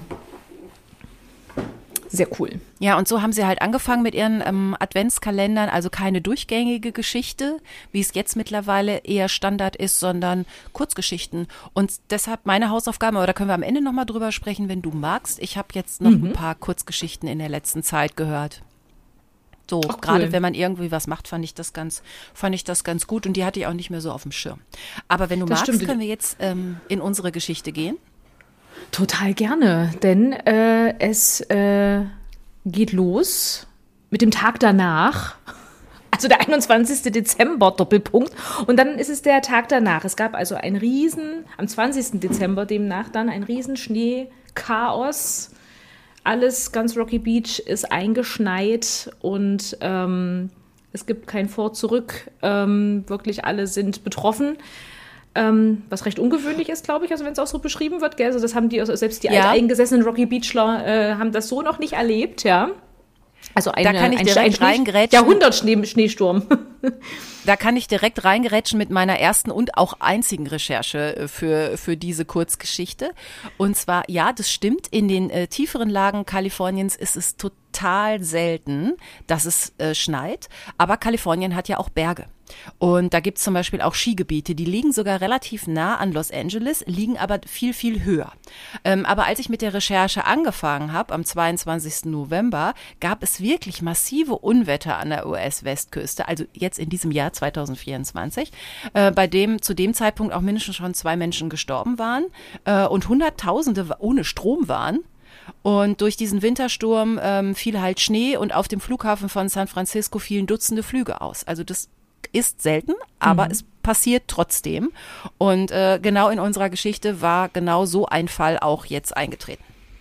[SPEAKER 2] Sehr cool.
[SPEAKER 1] Ja, und so haben sie halt angefangen mit ihren Adventskalendern, also keine durchgängige Geschichte, wie es jetzt mittlerweile eher Standard ist, sondern Kurzgeschichten. Und deshalb meine Hausaufgabe, aber da können wir am Ende nochmal drüber sprechen, wenn du magst. Ich habe jetzt noch ein paar Kurzgeschichten in der letzten Zeit gehört. So,
[SPEAKER 2] Ach, cool.
[SPEAKER 1] gerade wenn man irgendwie was macht, fand ich das ganz gut und die hatte ich auch nicht mehr so auf dem Schirm. Aber wenn du
[SPEAKER 2] Das
[SPEAKER 1] magst,
[SPEAKER 2] stimmt.
[SPEAKER 1] können wir jetzt in unsere Geschichte gehen.
[SPEAKER 2] Total gerne, denn es geht los mit dem Tag danach, also der 21. Dezember, Doppelpunkt. Und dann ist es der Tag danach. Es gab also am 20. Dezember demnach dann ein riesen Schneechaos. Alles, ganz Rocky Beach ist eingeschneit und es gibt kein Vor zurück. Wirklich alle sind betroffen. Was recht ungewöhnlich ist, glaube ich, also wenn es auch so beschrieben wird. Gell? Also das haben selbst die
[SPEAKER 1] Ja.
[SPEAKER 2] alteingesessenen Rocky Beachler haben das so noch nicht erlebt, ja. Also
[SPEAKER 1] Da kann ich direkt reingrätschen.
[SPEAKER 2] Jahrhundertschneesturm.
[SPEAKER 1] Da kann ich direkt reingerätschen mit meiner ersten und auch einzigen Recherche für diese Kurzgeschichte. Und zwar, ja, das stimmt, in den tieferen Lagen Kaliforniens ist es total selten, dass es schneit. Aber Kalifornien hat ja auch Berge. Und da gibt's zum Beispiel auch Skigebiete, die liegen sogar relativ nah an Los Angeles, liegen aber viel, viel höher. Aber als ich mit der Recherche angefangen habe, am 22. November, gab es wirklich massive Unwetter an der US-Westküste, also jetzt in diesem Jahr 2024, bei dem zu dem Zeitpunkt auch mindestens schon 2 Menschen gestorben waren und Hunderttausende ohne Strom waren. Und durch diesen Wintersturm fiel halt Schnee und auf dem Flughafen von San Francisco fielen Dutzende Flüge aus. Also das ist selten, aber es passiert trotzdem. Und genau in unserer Geschichte war genau so ein Fall auch jetzt eingetreten.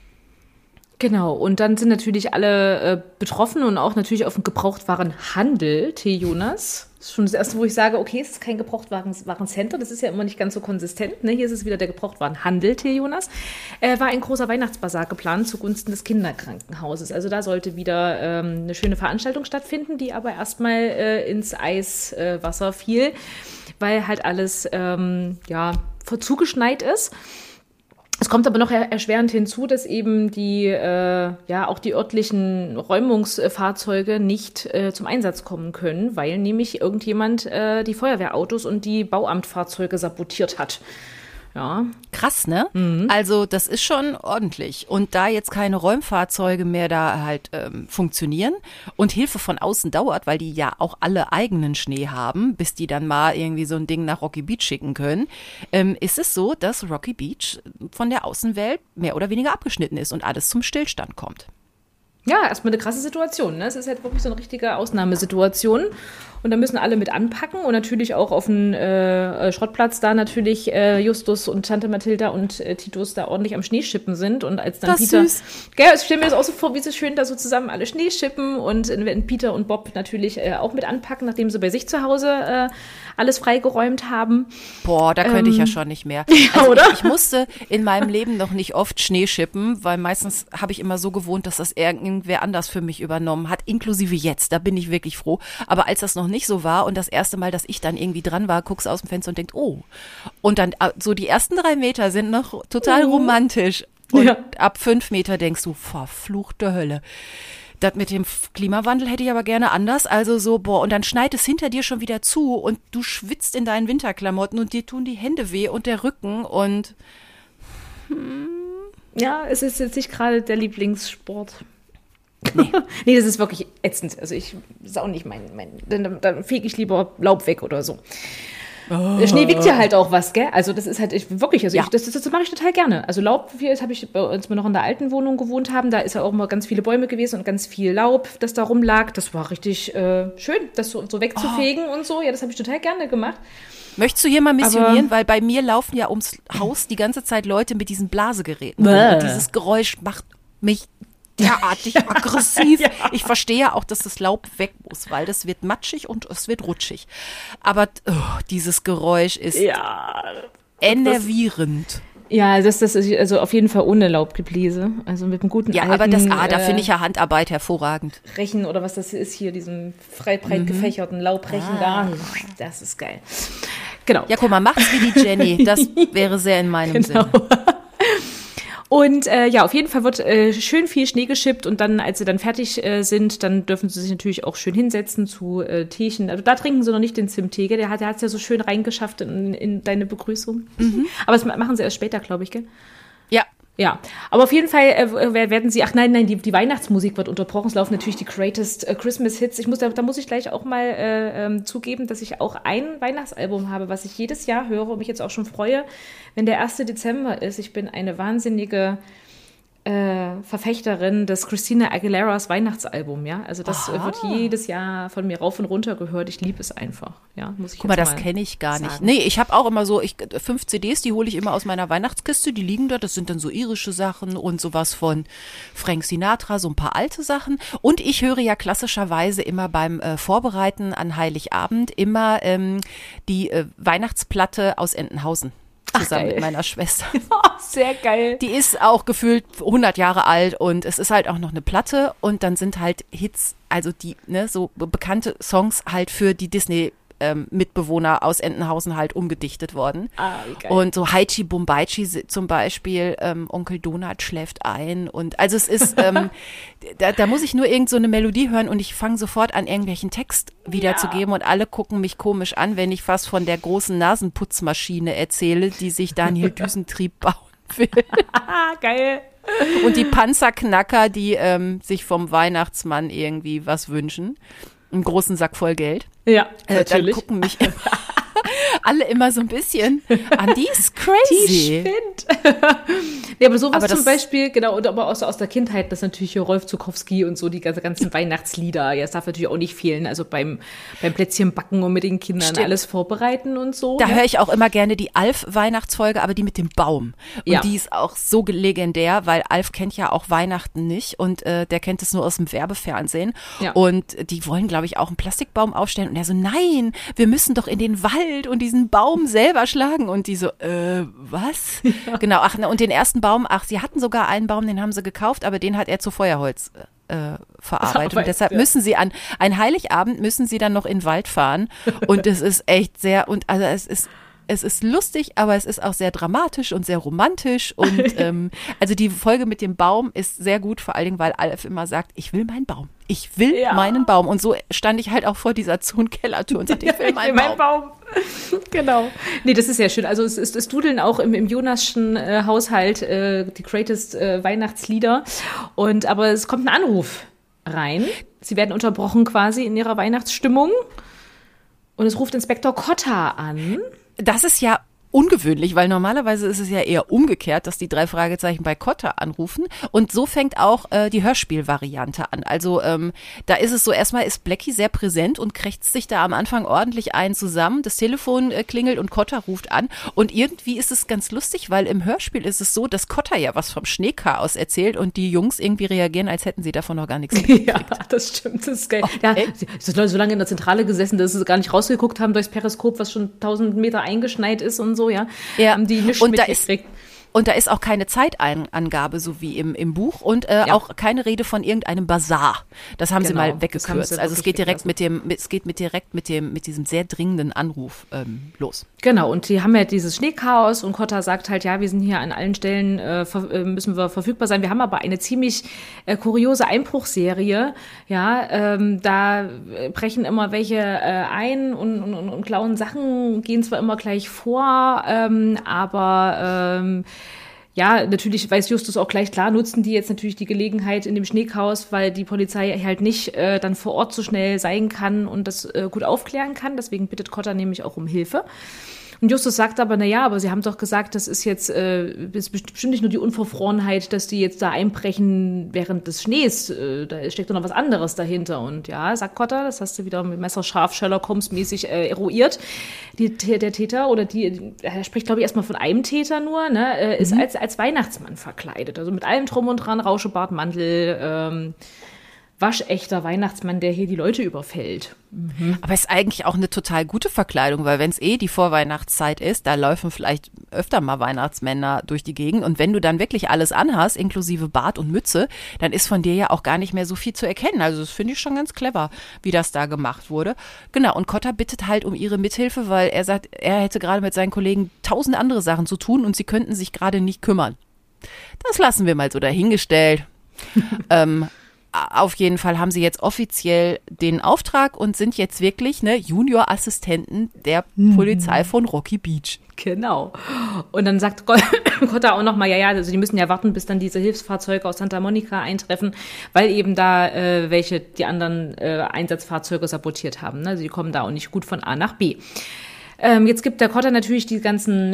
[SPEAKER 2] Genau, und dann sind natürlich alle betroffen und auch natürlich auf den Gebrauchtwarenhandel, T. Jonas. Das ist schon das Erste, wo ich sage, okay, es ist kein Gebrauchtwarencenter, das ist ja immer nicht ganz so konsistent. Ne? Hier ist es wieder der Gebrauchtwarenhandel, T. Jonas. War ein großer Weihnachtsbasar geplant zugunsten des Kinderkrankenhauses. Also da sollte wieder eine schöne Veranstaltung stattfinden, die aber erstmal ins Eiswasser fiel, weil halt alles zugeschneit ist. Es kommt aber noch erschwerend hinzu, dass eben auch die örtlichen Räumungsfahrzeuge nicht zum Einsatz kommen können, weil nämlich irgendjemand die Feuerwehrautos und die Bauamtfahrzeuge sabotiert hat. Ja.
[SPEAKER 1] Krass, ne? Also das ist schon ordentlich. Und da jetzt keine Räumfahrzeuge mehr da halt funktionieren und Hilfe von außen dauert, weil die ja auch alle eigenen Schnee haben, bis die dann mal irgendwie so ein Ding nach Rocky Beach schicken können, ist es so, dass Rocky Beach von der Außenwelt mehr oder weniger abgeschnitten ist und alles zum Stillstand kommt.
[SPEAKER 2] Ja, erstmal eine krasse Situation. Ne? Es ist halt wirklich so eine richtige Ausnahmesituation. Und da müssen alle mit anpacken und natürlich auch auf dem Schrottplatz da natürlich Justus und Tante Mathilda und Titus da ordentlich am Schneeschippen sind. Und als dann
[SPEAKER 1] Das
[SPEAKER 2] Peter,
[SPEAKER 1] süß.
[SPEAKER 2] gell, ich stelle mir das auch so vor, wie sie schön da so zusammen alle Schneeschippen und wenn Peter und Bob natürlich auch mit anpacken, nachdem sie bei sich zu Hause alles freigeräumt haben.
[SPEAKER 1] Boah, da könnte ich ja schon nicht mehr.
[SPEAKER 2] Ja,
[SPEAKER 1] Also
[SPEAKER 2] oder?
[SPEAKER 1] ich musste in meinem Leben noch nicht oft Schnee schippen, weil meistens habe ich immer so gewohnt, dass das irgendwer anders für mich übernommen hat, inklusive jetzt. Da bin ich wirklich froh. Aber als das noch nicht so war und das erste Mal, dass ich dann irgendwie dran war, guckst aus dem Fenster und denkst, oh. Und dann so die ersten 3 Meter sind noch total romantisch. Und
[SPEAKER 2] Ja.
[SPEAKER 1] ab 5 Meter denkst du, verfluchte Hölle. Das mit dem Klimawandel hätte ich aber gerne anders. Also so, boah, und dann schneit es hinter dir schon wieder zu und du schwitzt in deinen Winterklamotten und dir tun die Hände weh und der Rücken und
[SPEAKER 2] Ja, es ist jetzt nicht gerade der Lieblingssport. Nee, das ist wirklich ätzend. Also das ist auch nicht dann fege ich lieber Laub weg oder so. Schnee wiegt ja halt auch was, gell? Also das ist halt wirklich, also das mache ich total gerne. Also Laub, das habe ich, als wir noch in der alten Wohnung gewohnt haben, da ist ja auch immer ganz viele Bäume gewesen und ganz viel Laub, das da rumlag. Das war richtig schön, das so wegzufegen und so. Ja, das habe ich total gerne gemacht.
[SPEAKER 1] Möchtest du hier mal missionieren? Weil bei mir laufen ja ums Haus die ganze Zeit Leute mit diesen Blasegeräten. Und dieses Geräusch macht mich derartig aggressiv. Ja. Ich verstehe ja auch, dass das Laub weg muss, weil das wird matschig und es wird rutschig. Aber dieses Geräusch ist enervierend.
[SPEAKER 2] Ja, das ist also auf jeden Fall ohne Laubgebläse. Also mit einem guten alten...
[SPEAKER 1] Ja, aber da finde ich ja Handarbeit hervorragend.
[SPEAKER 2] Rechen oder was das ist hier, diesen breit gefächerten Laubrechen da. Das ist geil. Genau.
[SPEAKER 1] Ja, guck mal, macht's wie die Jenny. Das wäre sehr in meinem Sinn.
[SPEAKER 2] Und auf jeden Fall wird schön viel Schnee geschippt und dann, als sie dann fertig sind, dann dürfen sie sich natürlich auch schön hinsetzen zu Teechen. Also da trinken sie noch nicht den Zimttee, der hat es ja so schön reingeschafft in deine Begrüßung. Aber das machen sie erst später, glaube ich, gell?
[SPEAKER 1] Ja.
[SPEAKER 2] Ja, aber auf jeden Fall werden sie, die Weihnachtsmusik wird unterbrochen. Es laufen natürlich die Greatest Christmas Hits. Da muss ich gleich auch mal zugeben, dass ich auch ein Weihnachtsalbum habe, was ich jedes Jahr höre und mich jetzt auch schon freue, wenn der 1. Dezember ist. Ich bin eine wahnsinnige Verfechterin des Christina Aguileras Weihnachtsalbum, ja. Also das wird jedes Jahr von mir rauf und runter gehört. Ich liebe es einfach, ja. Muss ich
[SPEAKER 1] Guck mal, das kenne ich gar nicht. Nee, ich habe auch immer so 5 CDs, die hole ich immer aus meiner Weihnachtskiste, die liegen da. Das sind dann so irische Sachen und sowas von Frank Sinatra, so ein paar alte Sachen. Und ich höre ja klassischerweise immer beim Vorbereiten an Heiligabend immer die Weihnachtsplatte aus Entenhausen. Zusammen mit meiner Schwester.
[SPEAKER 2] Sehr geil.
[SPEAKER 1] Die ist auch gefühlt 100 Jahre alt und es ist halt auch noch eine Platte und dann sind halt Hits, also die, so bekannte Songs halt für die Disney-Mitbewohner aus Entenhausen halt umgedichtet worden.
[SPEAKER 2] Wie geil.
[SPEAKER 1] Und so Haichi Bumbaichi zum Beispiel, Onkel Donut schläft ein und also es ist, da muss ich nur irgend so eine Melodie hören und ich fange sofort an, irgendwelchen Text wiederzugeben und alle gucken mich komisch an, wenn ich fast von der großen Nasenputzmaschine erzähle, die sich Daniel Düsentrieb bauen will.
[SPEAKER 2] Geil.
[SPEAKER 1] Und die Panzerknacker, die sich vom Weihnachtsmann irgendwie was wünschen. Einen großen Sack voll Geld.
[SPEAKER 2] Ja, natürlich.
[SPEAKER 1] Dann gucken mich alle immer so ein bisschen an, die ist crazy.
[SPEAKER 2] Die spinnt. Nee, aber sowas zum Beispiel, genau, und aber aus der Kindheit, das ist natürlich hier Rolf Zuckowski und so, die ganzen Weihnachtslieder. Ja, das darf natürlich auch nicht fehlen. Also beim Plätzchenbacken und mit den Kindern alles vorbereiten und so.
[SPEAKER 1] Da höre ich auch immer gerne die Alf-Weihnachtsfolge, aber die mit dem Baum. Und die ist auch so legendär, weil Alf kennt ja auch Weihnachten nicht und der kennt es nur aus dem Werbefernsehen. Ja. Und die wollen, glaube ich, auch einen Plastikbaum aufstellen. Und er so, nein, wir müssen doch in den Wald und diesen Baum selber schlagen. Und die so, was? Ja. Genau, und den ersten Baum, sie hatten sogar einen Baum, den haben sie gekauft, aber den hat er zu Feuerholz verarbeitet. Und deshalb müssen sie an Heiligabend müssen sie dann noch in den Wald fahren. Und es ist echt sehr, und also es ist lustig, aber es ist auch sehr dramatisch und sehr romantisch. Und also die Folge mit dem Baum ist sehr gut, vor allen Dingen, weil Alf immer sagt, ich will meinen Baum. Ich will meinen Baum. Und so stand ich halt auch vor dieser Zoon-Kellertür und sagte, ich will meinen Baum.
[SPEAKER 2] Genau. Nee, das ist sehr schön. Also es dudeln auch im Jonasschen Haushalt die Greatest Weihnachtslieder. Aber es kommt ein Anruf rein. Sie werden unterbrochen quasi in ihrer Weihnachtsstimmung. Und es ruft Inspektor Kotter an.
[SPEAKER 1] Das ist ja ungewöhnlich, weil normalerweise ist es ja eher umgekehrt, dass die 3 Fragezeichen bei Kotter anrufen. Und so fängt auch die Hörspielvariante an. Also da ist es so, erstmal ist Blackie sehr präsent und krächzt sich da am Anfang ordentlich einen zusammen. Das Telefon klingelt und Kotter ruft an. Und irgendwie ist es ganz lustig, weil im Hörspiel ist es so, dass Kotter ja was vom Schneechaos erzählt und die Jungs irgendwie reagieren, als hätten sie davon noch gar nichts mitgekriegt.
[SPEAKER 2] Ja, das stimmt, das ist geil. Ja, sie sind so lange in der Zentrale gesessen, dass sie gar nicht rausgeguckt haben durchs Periskop, was schon 1000 Meter eingeschneit ist und so. Ja, haben die nicht mitgekriegt.
[SPEAKER 1] Und da ist auch keine Zeitangabe, so wie im Buch und auch keine Rede von irgendeinem Bazar. Das haben sie mal weggekürzt. Also es geht direkt mit diesem sehr dringenden Anruf los.
[SPEAKER 2] Genau, und die haben ja dieses Schneechaos und Kotter sagt halt, ja, wir sind hier an allen Stellen, müssen wir verfügbar sein. Wir haben aber eine ziemlich kuriose Einbruchserie. Ja, da brechen immer welche ein und klauen Sachen, gehen zwar immer gleich vor, aber ja, natürlich weiß Justus auch gleich, klar, nutzen die jetzt natürlich die Gelegenheit in dem Schneechaos, weil die Polizei halt nicht dann vor Ort so schnell sein kann und das gut aufklären kann. Deswegen bittet Kotter nämlich auch um Hilfe. Und Justus sagt aber, aber sie haben doch gesagt, das ist jetzt ist bestimmt nicht nur die Unverfrorenheit, dass die jetzt da einbrechen während des Schnees. Da steckt doch noch was anderes dahinter. Und ja, sagt Kotter, das hast du wieder mit messerscharf Sherlock Holmes mäßig eruiert. Der Täter oder er spricht, glaube ich, erstmal von einem Täter nur, ne, ist als Weihnachtsmann verkleidet. Also mit allem Drum und Dran, Rauschebart, Mantel, waschechter Weihnachtsmann, der hier die Leute überfällt.
[SPEAKER 1] Aber ist eigentlich auch eine total gute Verkleidung, weil wenn es die Vorweihnachtszeit ist, da laufen vielleicht öfter mal Weihnachtsmänner durch die Gegend und wenn du dann wirklich alles anhast, inklusive Bart und Mütze, dann ist von dir ja auch gar nicht mehr so viel zu erkennen. Also das finde ich schon ganz clever, wie das da gemacht wurde. Genau, und Kotter bittet halt um ihre Mithilfe, weil er sagt, er hätte gerade mit seinen Kollegen 1000 andere Sachen zu tun und sie könnten sich gerade nicht kümmern. Das lassen wir mal so dahingestellt. Auf jeden Fall haben sie jetzt offiziell den Auftrag und sind jetzt wirklich Juniorassistenten der Polizei von Rocky Beach.
[SPEAKER 2] Genau. Und dann sagt Kotter auch nochmal, also die müssen ja warten, bis dann diese Hilfsfahrzeuge aus Santa Monica eintreffen, weil eben da welche die anderen Einsatzfahrzeuge sabotiert haben. Ne? Also die kommen da auch nicht gut von A nach B. Jetzt gibt der Kotter natürlich die ganzen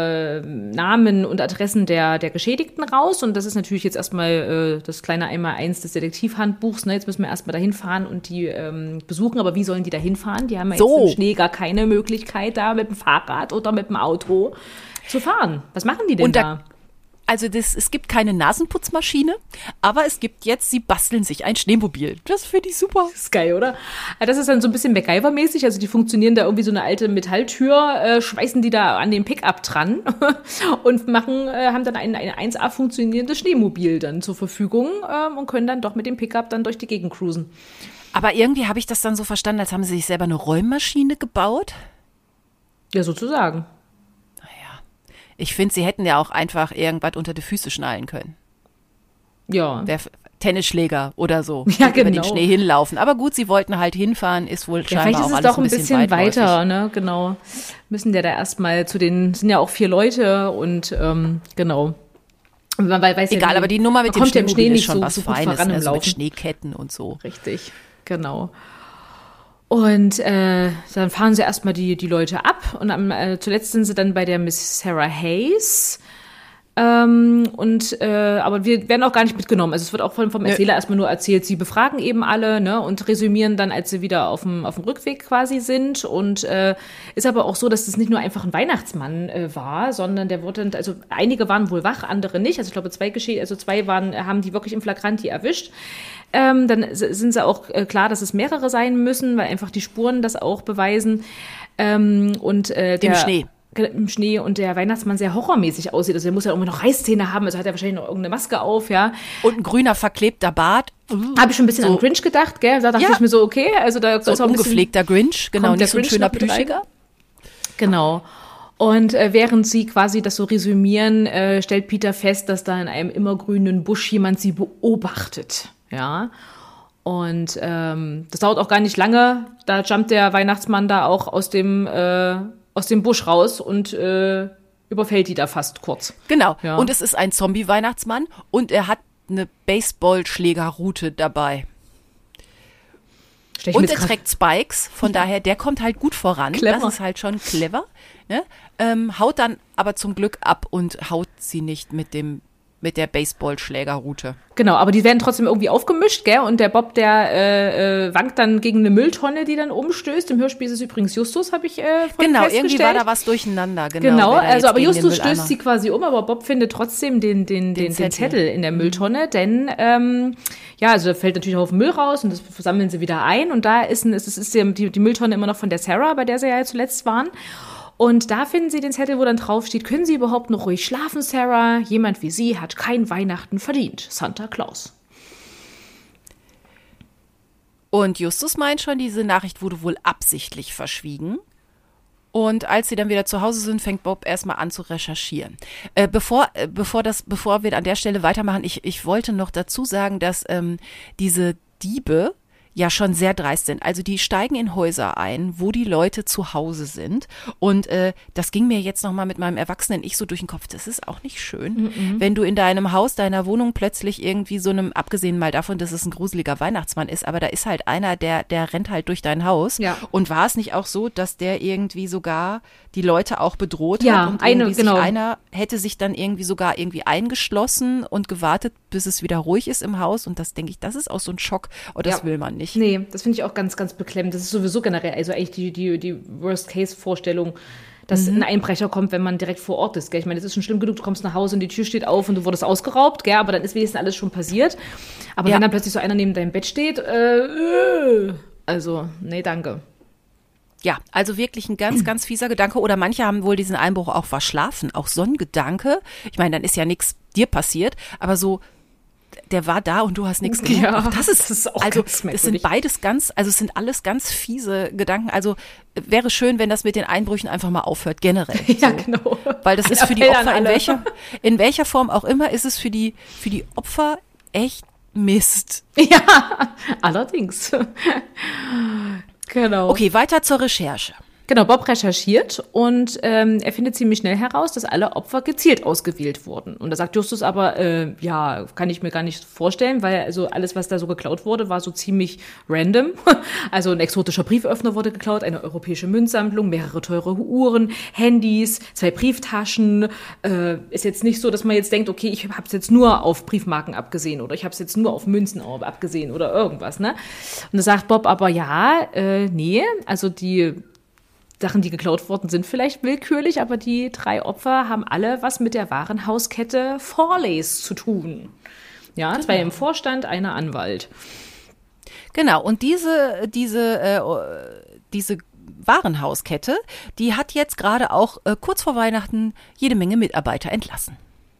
[SPEAKER 2] Namen und Adressen der Geschädigten raus und das ist natürlich jetzt erstmal das kleine Einmaleins des Detektivhandbuchs. Ne? Jetzt müssen wir erstmal dahin fahren und die besuchen, aber wie sollen die dahin fahren? Die haben ja jetzt im Schnee gar keine Möglichkeit, da mit dem Fahrrad oder mit dem Auto zu fahren. Was machen die denn da?
[SPEAKER 1] Also es gibt keine Nasenputzmaschine, aber es gibt jetzt, sie basteln sich ein Schneemobil. Das finde ich super.
[SPEAKER 2] Das ist geil, oder? Das ist dann so ein bisschen MacGyver-mäßig, also die funktionieren da irgendwie so eine alte Metalltür, schweißen die da an den Pickup dran und haben dann ein 1A funktionierendes Schneemobil dann zur Verfügung und können dann doch mit dem Pickup dann durch die Gegend cruisen.
[SPEAKER 1] Aber irgendwie habe ich das dann so verstanden, als haben sie sich selber eine Räummaschine gebaut.
[SPEAKER 2] Ja, sozusagen.
[SPEAKER 1] Ich finde, sie hätten ja auch einfach irgendwas unter die Füße schnallen können.
[SPEAKER 2] Ja.
[SPEAKER 1] Tennisschläger oder so.
[SPEAKER 2] Ja, genau.
[SPEAKER 1] Über den Schnee hinlaufen. Aber gut, sie wollten halt hinfahren, ist wohl scheinbar auch alles
[SPEAKER 2] doch ein bisschen weiter, ne? Genau. Müssen ja da erstmal sind ja auch 4 Leute und genau. Und man weiß
[SPEAKER 1] egal, aber die Nummer mit dem Schneemobil ist schon was Feines,
[SPEAKER 2] also
[SPEAKER 1] mit Schneeketten und so.
[SPEAKER 2] Richtig, genau. Und dann fahren sie erstmal die Leute ab und zuletzt sind sie dann bei der Miss Sarah Hayes. Aber wir werden auch gar nicht mitgenommen. Also es wird auch vom Erzähler erstmal nur erzählt, sie befragen eben alle, ne, und resümieren dann, als sie wieder auf dem Rückweg quasi sind. Und ist aber auch so, dass das nicht nur einfach ein Weihnachtsmann war, sondern der wurde, also einige waren wohl wach, andere nicht. Also ich glaube, 2 haben die wirklich im Flagranti erwischt. Dann sind sie auch klar, dass es mehrere sein müssen, weil einfach die Spuren das auch beweisen. Im Schnee und der Weihnachtsmann sehr horrormäßig aussieht. Also er muss ja irgendwie noch Reißzähne haben, also hat er wahrscheinlich noch irgendeine Maske auf, ja.
[SPEAKER 1] Und ein grüner verklebter Bart.
[SPEAKER 2] Habe ich schon ein bisschen an Grinch gedacht, gell? Da dachte ich mir so, okay, also da
[SPEAKER 1] so
[SPEAKER 2] ist auch ein
[SPEAKER 1] ungepflegter Grinch, genau, nicht so ein schöner Plüschiger.
[SPEAKER 2] Genau. Und während sie quasi das so resümieren, stellt Peter fest, dass da in einem immergrünen Busch jemand sie beobachtet. Ja, und das dauert auch gar nicht lange. Da jumpt der Weihnachtsmann da auch aus dem Busch raus und überfällt die da fast kurz.
[SPEAKER 1] Genau, ja. Und es ist ein Zombie-Weihnachtsmann und er hat eine Baseballschlägerrute dabei. Und er trägt Spikes, von daher, der kommt halt gut voran.
[SPEAKER 2] Clever.
[SPEAKER 1] Das ist halt schon clever. Ne? Haut dann aber zum Glück ab und haut sie nicht mit der Baseballschlägerrute.
[SPEAKER 2] Genau, aber die werden trotzdem irgendwie aufgemischt, gell? Und der Bob, der wankt dann gegen eine Mülltonne, die dann umstößt. Im Hörspiel ist es übrigens Justus, habe ich festgestellt.
[SPEAKER 1] Genau, irgendwie war da was durcheinander.
[SPEAKER 2] Genau, also aber Justus stößt sie quasi um, aber Bob findet trotzdem den Zettel in der Mülltonne, denn also da fällt natürlich ein Haufen Müll raus und das sammeln sie wieder ein. Und da ist die Mülltonne immer noch von der Sarah, bei der sie ja zuletzt waren. Und da finden sie den Zettel, wo dann drauf steht, können Sie überhaupt noch ruhig schlafen, Sarah? Jemand wie Sie hat kein Weihnachten verdient. Santa Claus.
[SPEAKER 1] Und Justus meint schon, diese Nachricht wurde wohl absichtlich verschwiegen. Und als sie dann wieder zu Hause sind, fängt Bob erstmal an zu recherchieren. Bevor wir an der Stelle weitermachen, ich wollte noch dazu sagen, dass diese Diebe ja schon sehr dreist sind. Also die steigen in Häuser ein, wo die Leute zu Hause sind. Und das ging mir jetzt nochmal mit meinem erwachsenen Ich so durch den Kopf. Das ist auch nicht schön, wenn du in deinem Haus, deiner Wohnung plötzlich irgendwie so einem, abgesehen mal davon, dass es ein gruseliger Weihnachtsmann ist, aber da ist halt einer, der rennt halt durch dein Haus.
[SPEAKER 2] Ja.
[SPEAKER 1] Und war es nicht auch so, dass der irgendwie sogar die Leute auch bedroht
[SPEAKER 2] Ja,
[SPEAKER 1] hat? Und
[SPEAKER 2] genau.
[SPEAKER 1] einer hätte sich dann irgendwie sogar irgendwie eingeschlossen und gewartet, bis es wieder ruhig ist im Haus. Und das denke ich, das ist auch so ein Schock. Und das will man nicht.
[SPEAKER 2] Nee, das finde ich auch ganz, ganz beklemmend. Das ist sowieso generell, also eigentlich die Worst-Case-Vorstellung, dass ein Einbrecher kommt, wenn man direkt vor Ort ist. Gell? Ich meine, es ist schon schlimm genug, du kommst nach Hause und die Tür steht auf und du wurdest ausgeraubt, gell? Aber dann ist wenigstens alles schon passiert. Aber wenn dann plötzlich so einer neben deinem Bett steht, also, nee, danke.
[SPEAKER 1] Ja, also wirklich ein ganz, ganz fieser Gedanke. Oder manche haben wohl diesen Einbruch auch verschlafen. Auch so ein Gedanke. Ich meine, dann ist ja nichts dir passiert, aber so, der war da und du hast nichts gemacht.
[SPEAKER 2] Ja,
[SPEAKER 1] auch das ist auch also ganz merkwürdig. Es sind beides ganz, also es sind alles ganz fiese Gedanken. Also wäre schön, wenn das mit den Einbrüchen einfach mal aufhört, generell.
[SPEAKER 2] Ja,
[SPEAKER 1] so.
[SPEAKER 2] genau.
[SPEAKER 1] Weil das ist für die Opfer, in welcher Form auch immer, ist es für die Opfer echt Mist.
[SPEAKER 2] Ja, allerdings. Genau.
[SPEAKER 1] Okay, weiter zur Recherche.
[SPEAKER 2] Genau, Bob recherchiert und er findet ziemlich schnell heraus, dass alle Opfer gezielt ausgewählt wurden. Und da sagt Justus aber, ja, kann ich mir gar nicht vorstellen, weil also alles, was da so geklaut wurde, war so ziemlich random. Also ein exotischer Brieföffner wurde geklaut, eine europäische Münzsammlung, mehrere teure Uhren, Handys, 2 Brieftaschen. Ist jetzt nicht so, dass man jetzt denkt, okay, ich habe es jetzt nur auf Briefmarken abgesehen oder ich habe es jetzt nur auf Münzen abgesehen oder irgendwas, ne? Und da sagt Bob aber, ja, nee, also die Sachen, die geklaut worden sind, vielleicht willkürlich, aber die 3 Opfer haben alle was mit der Warenhauskette Forleys zu tun. Ja, genau. 2 im Vorstand, einer Anwalt.
[SPEAKER 1] Genau, und diese Warenhauskette, die hat jetzt gerade auch kurz vor Weihnachten jede Menge Mitarbeiter entlassen.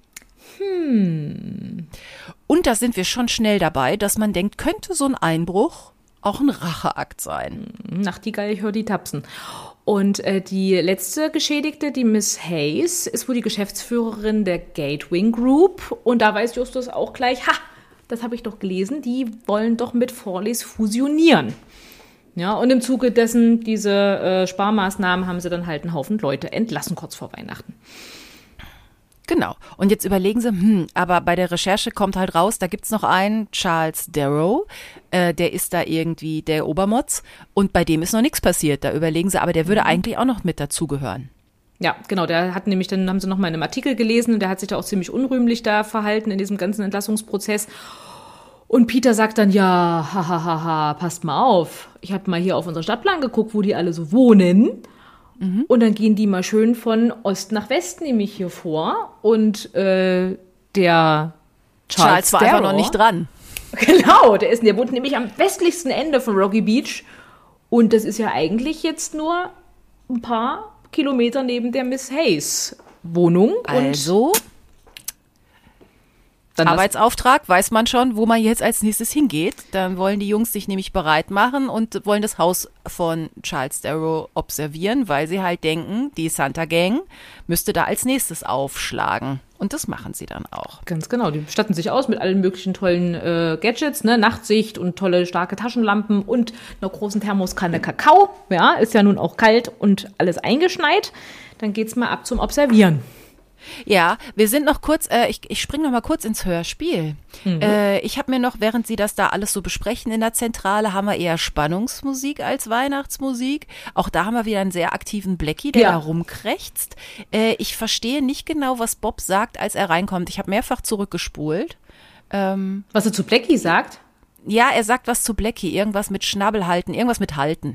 [SPEAKER 1] Und da sind wir schon schnell dabei, dass man denkt, könnte so ein Einbruch auch ein Racheakt sein.
[SPEAKER 2] Nachtigall, ich höre die Tapsen. Und die letzte Geschädigte, die Miss Hayes, ist wohl die Geschäftsführerin der Gatewing Group. Und da weiß Justus auch gleich, das habe ich doch gelesen, die wollen doch mit Forleys fusionieren. Ja, und im Zuge dessen, diese Sparmaßnahmen, haben sie dann halt einen Haufen Leute entlassen, kurz vor Weihnachten.
[SPEAKER 1] Genau. Und jetzt überlegen sie, aber bei der Recherche kommt halt raus, da gibt's noch einen, Charles Darrow, der ist da irgendwie der Obermotz und bei dem ist noch nichts passiert. Da überlegen sie, aber der würde eigentlich auch noch mit dazugehören.
[SPEAKER 2] Ja, genau, der hat nämlich, dann haben sie noch mal in einem Artikel gelesen und der hat sich da auch ziemlich unrühmlich da verhalten in diesem ganzen Entlassungsprozess. Und Peter sagt dann, ja, passt mal auf, ich habe mal hier auf unseren Stadtplan geguckt, wo die alle so wohnen. Und dann gehen die mal schön von Ost nach West nämlich hier vor. Und der Charles
[SPEAKER 1] war einfach noch nicht dran.
[SPEAKER 2] Genau, der wohnt nämlich am westlichsten Ende von Rocky Beach. Und das ist ja eigentlich jetzt nur ein paar Kilometer neben der Miss Hayes Wohnung.
[SPEAKER 1] Also Arbeitsauftrag, weiß man schon, wo man jetzt als nächstes hingeht. Dann wollen die Jungs sich nämlich bereit machen und wollen das Haus von Charles Darrow observieren, weil sie halt denken, die Santa Gang müsste da als nächstes aufschlagen. Und das machen sie dann auch.
[SPEAKER 2] Ganz genau, die statten sich aus mit allen möglichen tollen Gadgets, ne? Nachtsicht und tolle starke Taschenlampen und einer großen Thermoskanne Kakao. Ja, ist ja nun auch kalt und alles eingeschneit. Dann geht's mal ab zum Observieren.
[SPEAKER 1] Ja, wir sind noch kurz, ich springe noch mal kurz ins Hörspiel. Ich habe mir noch, während Sie das da alles so besprechen in der Zentrale, haben wir eher Spannungsmusik als Weihnachtsmusik. Auch da haben wir wieder einen sehr aktiven Blackie, der da rumkrächzt. Ich verstehe nicht genau, was Bob sagt, als er reinkommt. Ich habe mehrfach zurückgespult.
[SPEAKER 2] Was er zu Blackie sagt?
[SPEAKER 1] Ja, er sagt was zu Blackie, irgendwas mit Schnabel halten, irgendwas mit halten.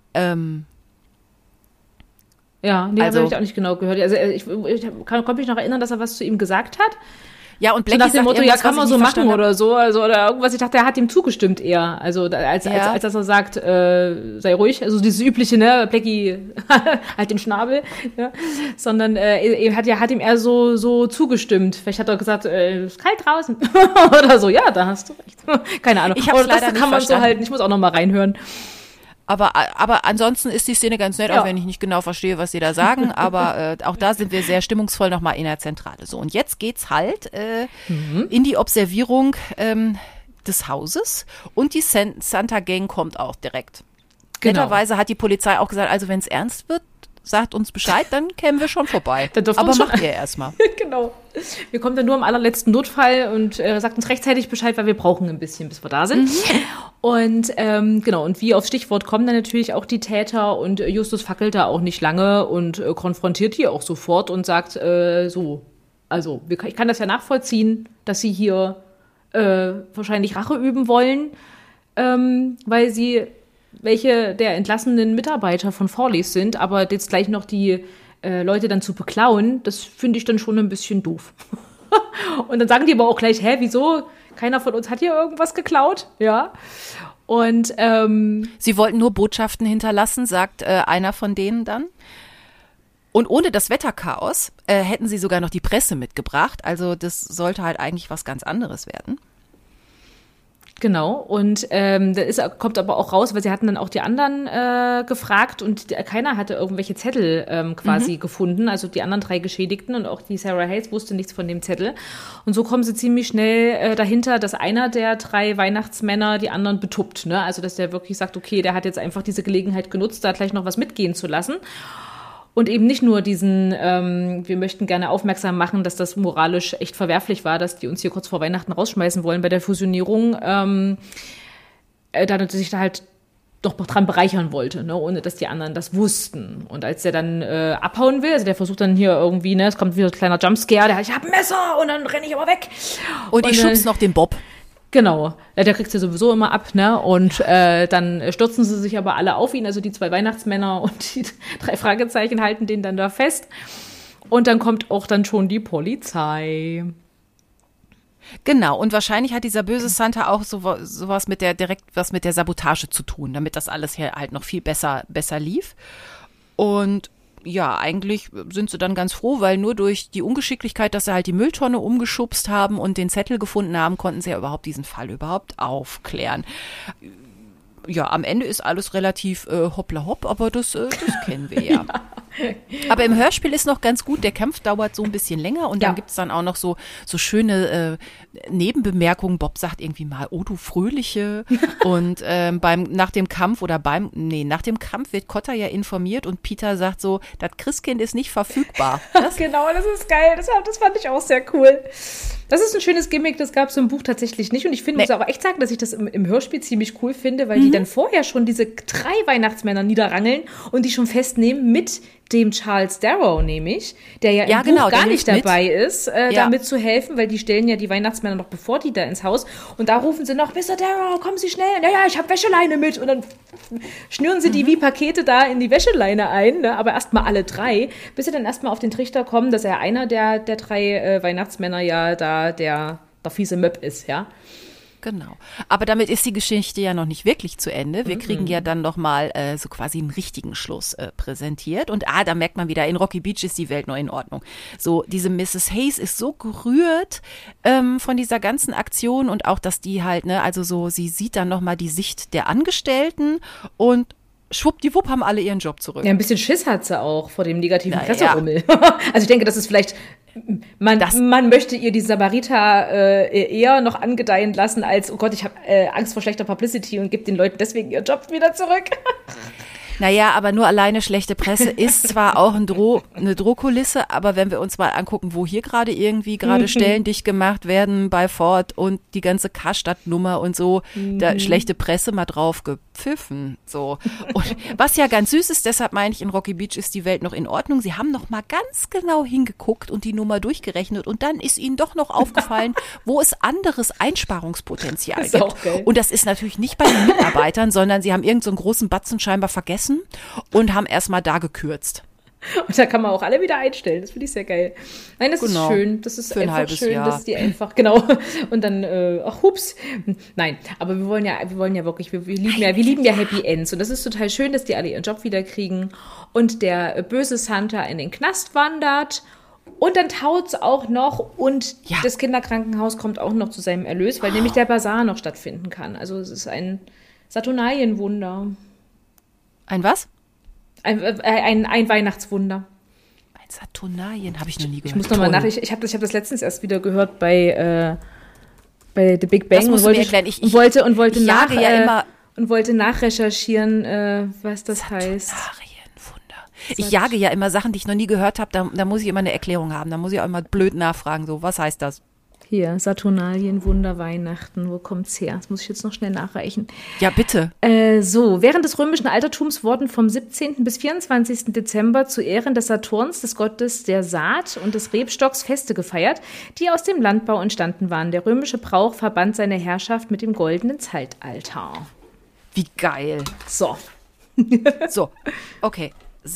[SPEAKER 2] Ja, nee, also, habe ich auch nicht genau gehört. Also ich kann mich noch erinnern, dass er was zu ihm gesagt hat.
[SPEAKER 1] Ja, und
[SPEAKER 2] Blackie
[SPEAKER 1] so nach dem
[SPEAKER 2] Motto, ja, kann man so machen oder so, also oder irgendwas. Ich dachte, er hat ihm zugestimmt eher. Also als dass er sagt, sei ruhig, also dieses übliche, ne, Blackie halt den Schnabel, ja. Sondern er hat ihm eher so zugestimmt. Vielleicht hat er gesagt, ist kalt draußen oder so. Ja, da hast du recht. Keine Ahnung.
[SPEAKER 1] Ich habe leider
[SPEAKER 2] das kann man so halten. Ich muss auch noch mal reinhören.
[SPEAKER 1] Aber ansonsten ist die Szene ganz nett, auch wenn ich nicht genau verstehe, was sie da sagen. Aber auch da sind wir sehr stimmungsvoll nochmal in der Zentrale. So, und jetzt geht's halt in die Observierung des Hauses und die Santa-Gang kommt auch direkt.
[SPEAKER 2] Genau.
[SPEAKER 1] Netterweise hat die Polizei auch gesagt, also wenn es ernst wird, sagt uns Bescheid, dann kämen wir schon vorbei. Aber macht ihr erstmal.
[SPEAKER 2] Genau. Wir kommen dann nur im allerletzten Notfall und sagt uns rechtzeitig Bescheid, weil wir brauchen ein bisschen, bis wir da sind. Und genau, und wie aufs Stichwort kommen dann natürlich auch die Täter und Justus fackelt da auch nicht lange und konfrontiert die auch sofort und sagt ich kann das ja nachvollziehen, dass sie hier wahrscheinlich Rache üben wollen, weil sie welche der entlassenen Mitarbeiter von Forleys sind, aber jetzt gleich noch die Leute dann zu beklauen, das finde ich dann schon ein bisschen doof. Und dann sagen die aber auch gleich, wieso? Keiner von uns hat hier irgendwas geklaut, ja. Und
[SPEAKER 1] sie wollten nur Botschaften hinterlassen, sagt einer von denen dann. Und ohne das Wetterchaos hätten sie sogar noch die Presse mitgebracht. Also das sollte halt eigentlich was ganz anderes werden.
[SPEAKER 2] Genau, und kommt aber auch raus, weil sie hatten dann auch die anderen gefragt und keiner hatte irgendwelche Zettel quasi gefunden, also die anderen 3 Geschädigten und auch die Sarah Hayes wusste nichts von dem Zettel. Und so kommen sie ziemlich schnell dahinter, dass einer der 3 Weihnachtsmänner die anderen betuppt, ne? Also dass der wirklich sagt, okay, der hat jetzt einfach diese Gelegenheit genutzt, da gleich noch was mitgehen zu lassen. Und eben nicht nur diesen, wir möchten gerne aufmerksam machen, dass das moralisch echt verwerflich war, dass die uns hier kurz vor Weihnachten rausschmeißen wollen bei der Fusionierung, da sich da halt doch dran bereichern wollte, ne, ohne dass die anderen das wussten. Und als der dann abhauen will, also der versucht dann hier irgendwie, ne, es kommt wieder ein kleiner Jumpscare, der hat, ich hab ein Messer und dann renne ich aber weg.
[SPEAKER 1] Und ich schub's noch den Bob.
[SPEAKER 2] Genau, der kriegt's ja sowieso immer ab, ne? Und dann stürzen sie sich aber alle auf ihn, also die 2 Weihnachtsmänner und die 3 Fragezeichen halten den dann da fest. Und dann kommt auch dann schon die Polizei.
[SPEAKER 1] Genau, und wahrscheinlich hat dieser böse Santa auch sowas mit der Sabotage zu tun, damit das alles hier halt noch viel besser lief. Und ja, eigentlich sind sie dann ganz froh, weil nur durch die Ungeschicklichkeit, dass sie halt die Mülltonne umgeschubst haben und den Zettel gefunden haben, konnten sie ja überhaupt diesen Fall überhaupt aufklären. Ja, am Ende ist alles relativ hoppla hopp, aber das kennen wir ja. Aber im Hörspiel ist noch ganz gut, der Kampf dauert so ein bisschen länger und dann gibt's dann auch noch so schöne Nebenbemerkungen. Bob sagt irgendwie mal, oh du Fröhliche. Und nach dem Kampf wird Kotter ja informiert und Peter sagt so, das Christkind ist nicht verfügbar.
[SPEAKER 2] Genau, das ist geil. Das fand ich auch sehr cool. Das ist ein schönes Gimmick, das gab es im Buch tatsächlich nicht. Und ich muss aber echt sagen, dass ich das im Hörspiel ziemlich cool finde, weil die dann vorher schon diese 3 Weihnachtsmänner niederrangeln und die schon festnehmen mit dem Charles Darrow nämlich, der ja im Buch gar nicht dabei ist, damit zu helfen, weil die stellen ja die Weihnachtsmänner noch bevor die da ins Haus und da rufen sie noch, Mr. Darrow, kommen Sie schnell. Ja, ich habe Wäscheleine mit und dann schnüren sie die wie Pakete da in die Wäscheleine ein, ne? Aber erstmal alle 3, bis sie dann erstmal auf den Trichter kommen, dass er einer der 3 Weihnachtsmänner ja da der fiese Möb ist, ja.
[SPEAKER 1] Genau. Aber damit ist die Geschichte ja noch nicht wirklich zu Ende. Wir kriegen ja dann noch mal so quasi einen richtigen Schluss präsentiert. Und da merkt man wieder, in Rocky Beach ist die Welt noch in Ordnung. So, diese Mrs. Hayes ist so gerührt von dieser ganzen Aktion und auch, dass die halt, ne, also so, sie sieht dann noch mal die Sicht der Angestellten und schwuppdiwupp haben alle ihren Job zurück.
[SPEAKER 2] Ja, ein bisschen Schiss hat sie auch vor dem negativen Presserummel. Ja. Also ich denke, das ist vielleicht, man möchte ihr die Samariter eher noch angedeihen lassen, als, oh Gott, ich habe Angst vor schlechter Publicity und gebe den Leuten deswegen ihren Job wieder zurück.
[SPEAKER 1] Naja, aber nur alleine schlechte Presse ist zwar auch eine Drohkulisse, aber wenn wir uns mal angucken, wo hier gerade Stellen dicht gemacht werden bei Ford und die ganze Karstadt-Nummer und so, da schlechte Presse mal drauf gepfiffen. So. Und was ja ganz süß ist, deshalb meine ich, in Rocky Beach ist die Welt noch in Ordnung. Sie haben noch mal ganz genau hingeguckt und die Nummer durchgerechnet und dann ist ihnen doch noch aufgefallen, wo es anderes Einsparungspotenzial gibt. Und das ist natürlich nicht bei den Mitarbeitern, sondern sie haben irgend so einen großen Batzen scheinbar vergessen und haben erstmal da gekürzt.
[SPEAKER 2] Und da kann man auch alle wieder einstellen. Das finde ich sehr geil. Nein, das ist schön. Das ist einfach schön, dass die einfach, genau. Und dann, hups. Nein, aber wir wollen ja wirklich, wir lieben ja Happy Ends. Und das ist total schön, dass die alle ihren Job wieder kriegen und der böse Santa in den Knast wandert. Und dann taut's auch noch und das Kinderkrankenhaus kommt auch noch zu seinem Erlös, weil nämlich der Basar noch stattfinden kann. Also es ist ein Saturnalienwunder.
[SPEAKER 1] Ein was?
[SPEAKER 2] Ein Weihnachtswunder.
[SPEAKER 1] Ein Saturnalien habe ich noch nie gehört.
[SPEAKER 2] Ich muss nochmal nach. Ich habe das letztens erst wieder gehört bei bei The Big Bang
[SPEAKER 1] Das musst du mir erklären. Ich jage ja immer
[SPEAKER 2] und wollte nachrecherchieren, was das heißt.
[SPEAKER 1] Ich jage ja immer Sachen, die ich noch nie gehört habe, da muss ich immer eine Erklärung haben. Da muss ich auch immer blöd nachfragen, so, was heißt das?
[SPEAKER 2] Hier, Saturnalienwunder Weihnachten, wo kommt's her? Das muss ich jetzt noch schnell nachreichen.
[SPEAKER 1] Ja, bitte.
[SPEAKER 2] Während des römischen Altertums wurden vom 17. bis 24. Dezember zu Ehren des Saturns, des Gottes der Saat und des Rebstocks Feste gefeiert, die aus dem Landbau entstanden waren. Der römische Brauch verband seine Herrschaft mit dem goldenen Zeitalter.
[SPEAKER 1] Wie geil.
[SPEAKER 2] So,
[SPEAKER 1] okay.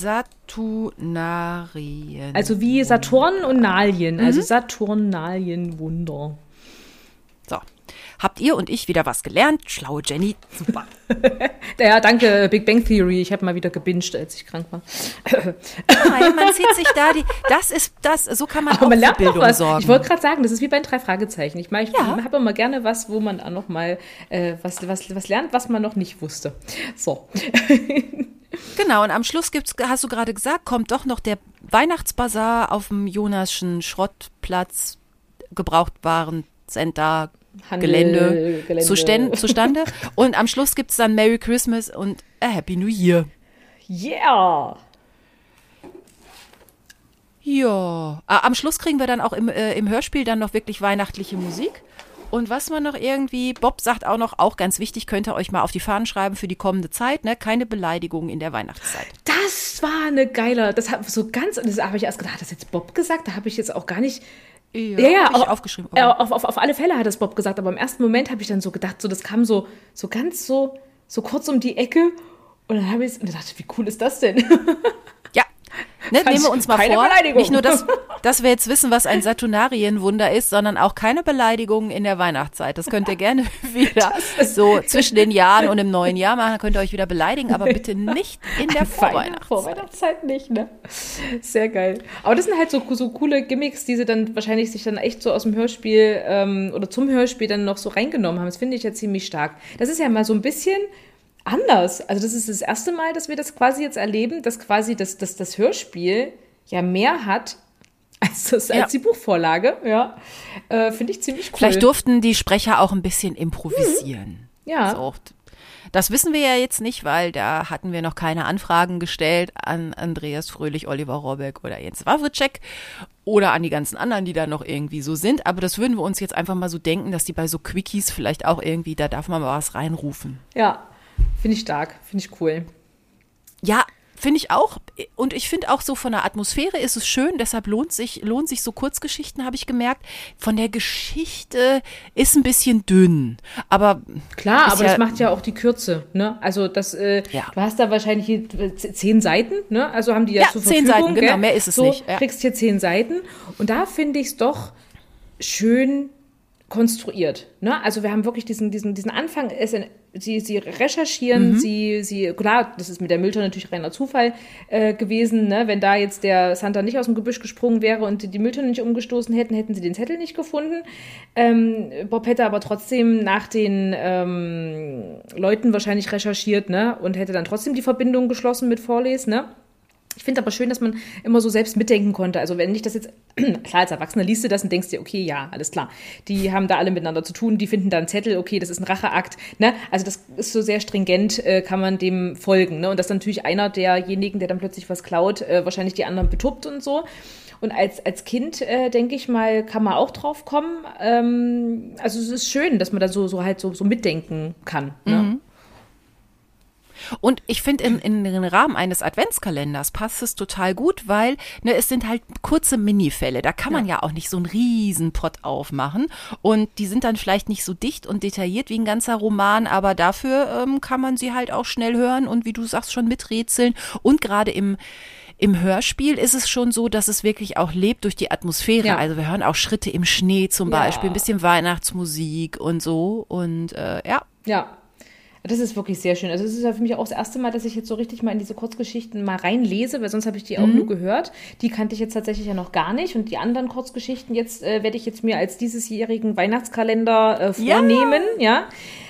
[SPEAKER 1] Saturnalien.
[SPEAKER 2] also wie Saturn und Nalien, also Saturnalienwunder.
[SPEAKER 1] So. Habt ihr und ich wieder was gelernt? Schlaue Jenny, super.
[SPEAKER 2] Ja, danke, Big Bang Theory. Ich habe mal wieder gebinged, als ich krank war.
[SPEAKER 1] Nein, man zieht sich da so kann man
[SPEAKER 2] Aber
[SPEAKER 1] auch
[SPEAKER 2] man
[SPEAKER 1] für
[SPEAKER 2] lernt
[SPEAKER 1] Bildung
[SPEAKER 2] noch was.
[SPEAKER 1] sorgen.
[SPEAKER 2] Ich wollte gerade sagen, das ist wie bei den 3 Fragezeichen. Ich habe immer gerne was, wo man auch noch mal was lernt, was man noch nicht wusste. So.
[SPEAKER 1] Genau, und am Schluss hast du gerade gesagt, kommt doch noch der Weihnachtsbazar auf dem Jonasschen Schrottplatz, Gebrauchtwarencenter, Gelände zustande. Und am Schluss gibt es dann Merry Christmas und a Happy New Year.
[SPEAKER 2] Yeah!
[SPEAKER 1] Ja, am Schluss kriegen wir dann auch im Hörspiel dann noch wirklich weihnachtliche Musik. Und was man noch Bob sagt auch noch, auch ganz wichtig, könnt ihr euch mal auf die Fahnen schreiben für die kommende Zeit, ne? Keine Beleidigungen in der Weihnachtszeit.
[SPEAKER 2] Das war das habe ich erst gedacht, hat das jetzt Bob gesagt? Da habe ich jetzt auch gar nicht.
[SPEAKER 1] Ja, hab ich aufgeschrieben.
[SPEAKER 2] Auf alle Fälle hat das Bob gesagt, aber im ersten Moment habe ich dann so gedacht, das kam so ganz so kurz um die Ecke und dann habe ich und dachte, wie cool ist das denn?
[SPEAKER 1] Ja, nehmen wir uns mal vor,
[SPEAKER 2] Beleidigung.
[SPEAKER 1] nicht nur, dass wir jetzt wissen, was ein Saturnalienwunder ist, sondern auch keine Beleidigungen in der Weihnachtszeit. Das könnt ihr gerne wieder so zwischen den Jahren und im neuen Jahr machen, dann könnt ihr euch wieder beleidigen, aber bitte nicht in der
[SPEAKER 2] Vorweihnachtszeit nicht, ne? Sehr geil. Aber das sind halt so coole Gimmicks, die sie dann wahrscheinlich sich dann echt so aus dem Hörspiel oder zum Hörspiel dann noch so reingenommen haben. Das finde ich ja ziemlich stark. Das ist ja mal so ein bisschen anders. Also das ist das erste Mal, dass wir das quasi jetzt erleben, dass quasi das Hörspiel ja mehr hat als die Buchvorlage. Ja, finde ich ziemlich cool.
[SPEAKER 1] Vielleicht durften die Sprecher auch ein bisschen improvisieren.
[SPEAKER 2] Ja.
[SPEAKER 1] So, das wissen wir ja jetzt nicht, weil da hatten wir noch keine Anfragen gestellt an Andreas Fröhlich, Oliver Rohrbeck oder Jens Wawrczyk oder an die ganzen anderen, die da noch irgendwie so sind. Aber das würden wir uns jetzt einfach mal so denken, dass die bei so Quickies vielleicht auch irgendwie, da darf man mal was reinrufen.
[SPEAKER 2] Ja. Finde ich stark, finde ich cool.
[SPEAKER 1] Ja, finde ich auch. Und ich finde auch so von der Atmosphäre ist es schön, deshalb lohnt sich so Kurzgeschichten, habe ich gemerkt. Von der Geschichte ist ein bisschen dünn. Aber
[SPEAKER 2] klar, aber das macht ja auch die Kürze, ne? Also du hast da wahrscheinlich hier 10 Seiten, ne? Also haben die ja zur Verfügung. 10 Seiten,
[SPEAKER 1] genau, mehr ist es nicht.
[SPEAKER 2] Du kriegst hier 10 Seiten und da finde ich es doch schön konstruiert, ne? Also wir haben wirklich diesen Anfang, sie recherchieren, klar, das ist mit der Mülltonne natürlich reiner Zufall gewesen, ne? Wenn da jetzt der Santa nicht aus dem Gebüsch gesprungen wäre und die Mülltonne nicht umgestoßen hätten sie den Zettel nicht gefunden. Bob hätte aber trotzdem nach den Leuten wahrscheinlich recherchiert, ne? Und hätte dann trotzdem die Verbindung geschlossen mit Vorles, ne? Ich finde aber schön, dass man immer so selbst mitdenken konnte. Also wenn ich das jetzt, klar, als Erwachsener liest du das und denkst dir, okay, ja, alles klar. Die haben da alle miteinander zu tun, die finden da einen Zettel, okay, das ist ein Racheakt. Ne? Also das ist so sehr stringent, kann man dem folgen. Ne? Und das ist natürlich einer derjenigen, der dann plötzlich was klaut, wahrscheinlich die anderen betuppt und so. Und als Kind, denke ich mal, kann man auch drauf kommen. Also es ist schön, dass man da so mitdenken kann. Ne?
[SPEAKER 1] Mhm. Und ich finde, in den Rahmen eines Adventskalenders passt es total gut, weil es sind halt kurze Minifälle. Da kann man ja auch nicht so einen riesen Pott aufmachen. Und die sind dann vielleicht nicht so dicht und detailliert wie ein ganzer Roman, aber dafür kann man sie halt auch schnell hören und wie du sagst, schon miträtseln. Und gerade im Hörspiel ist es schon so, dass es wirklich auch lebt durch die Atmosphäre. Ja. Also wir hören auch Schritte im Schnee zum Beispiel, ein bisschen Weihnachtsmusik und so. Und
[SPEAKER 2] Ja. Das ist wirklich sehr schön. Also es ist ja für mich auch das erste Mal, dass ich jetzt so richtig mal in diese Kurzgeschichten mal reinlese, weil sonst habe ich die auch nur gehört. Die kannte ich jetzt tatsächlich ja noch gar nicht. Und die anderen Kurzgeschichten jetzt werde ich jetzt mir als diesjährigen Weihnachtskalender vornehmen. Ja.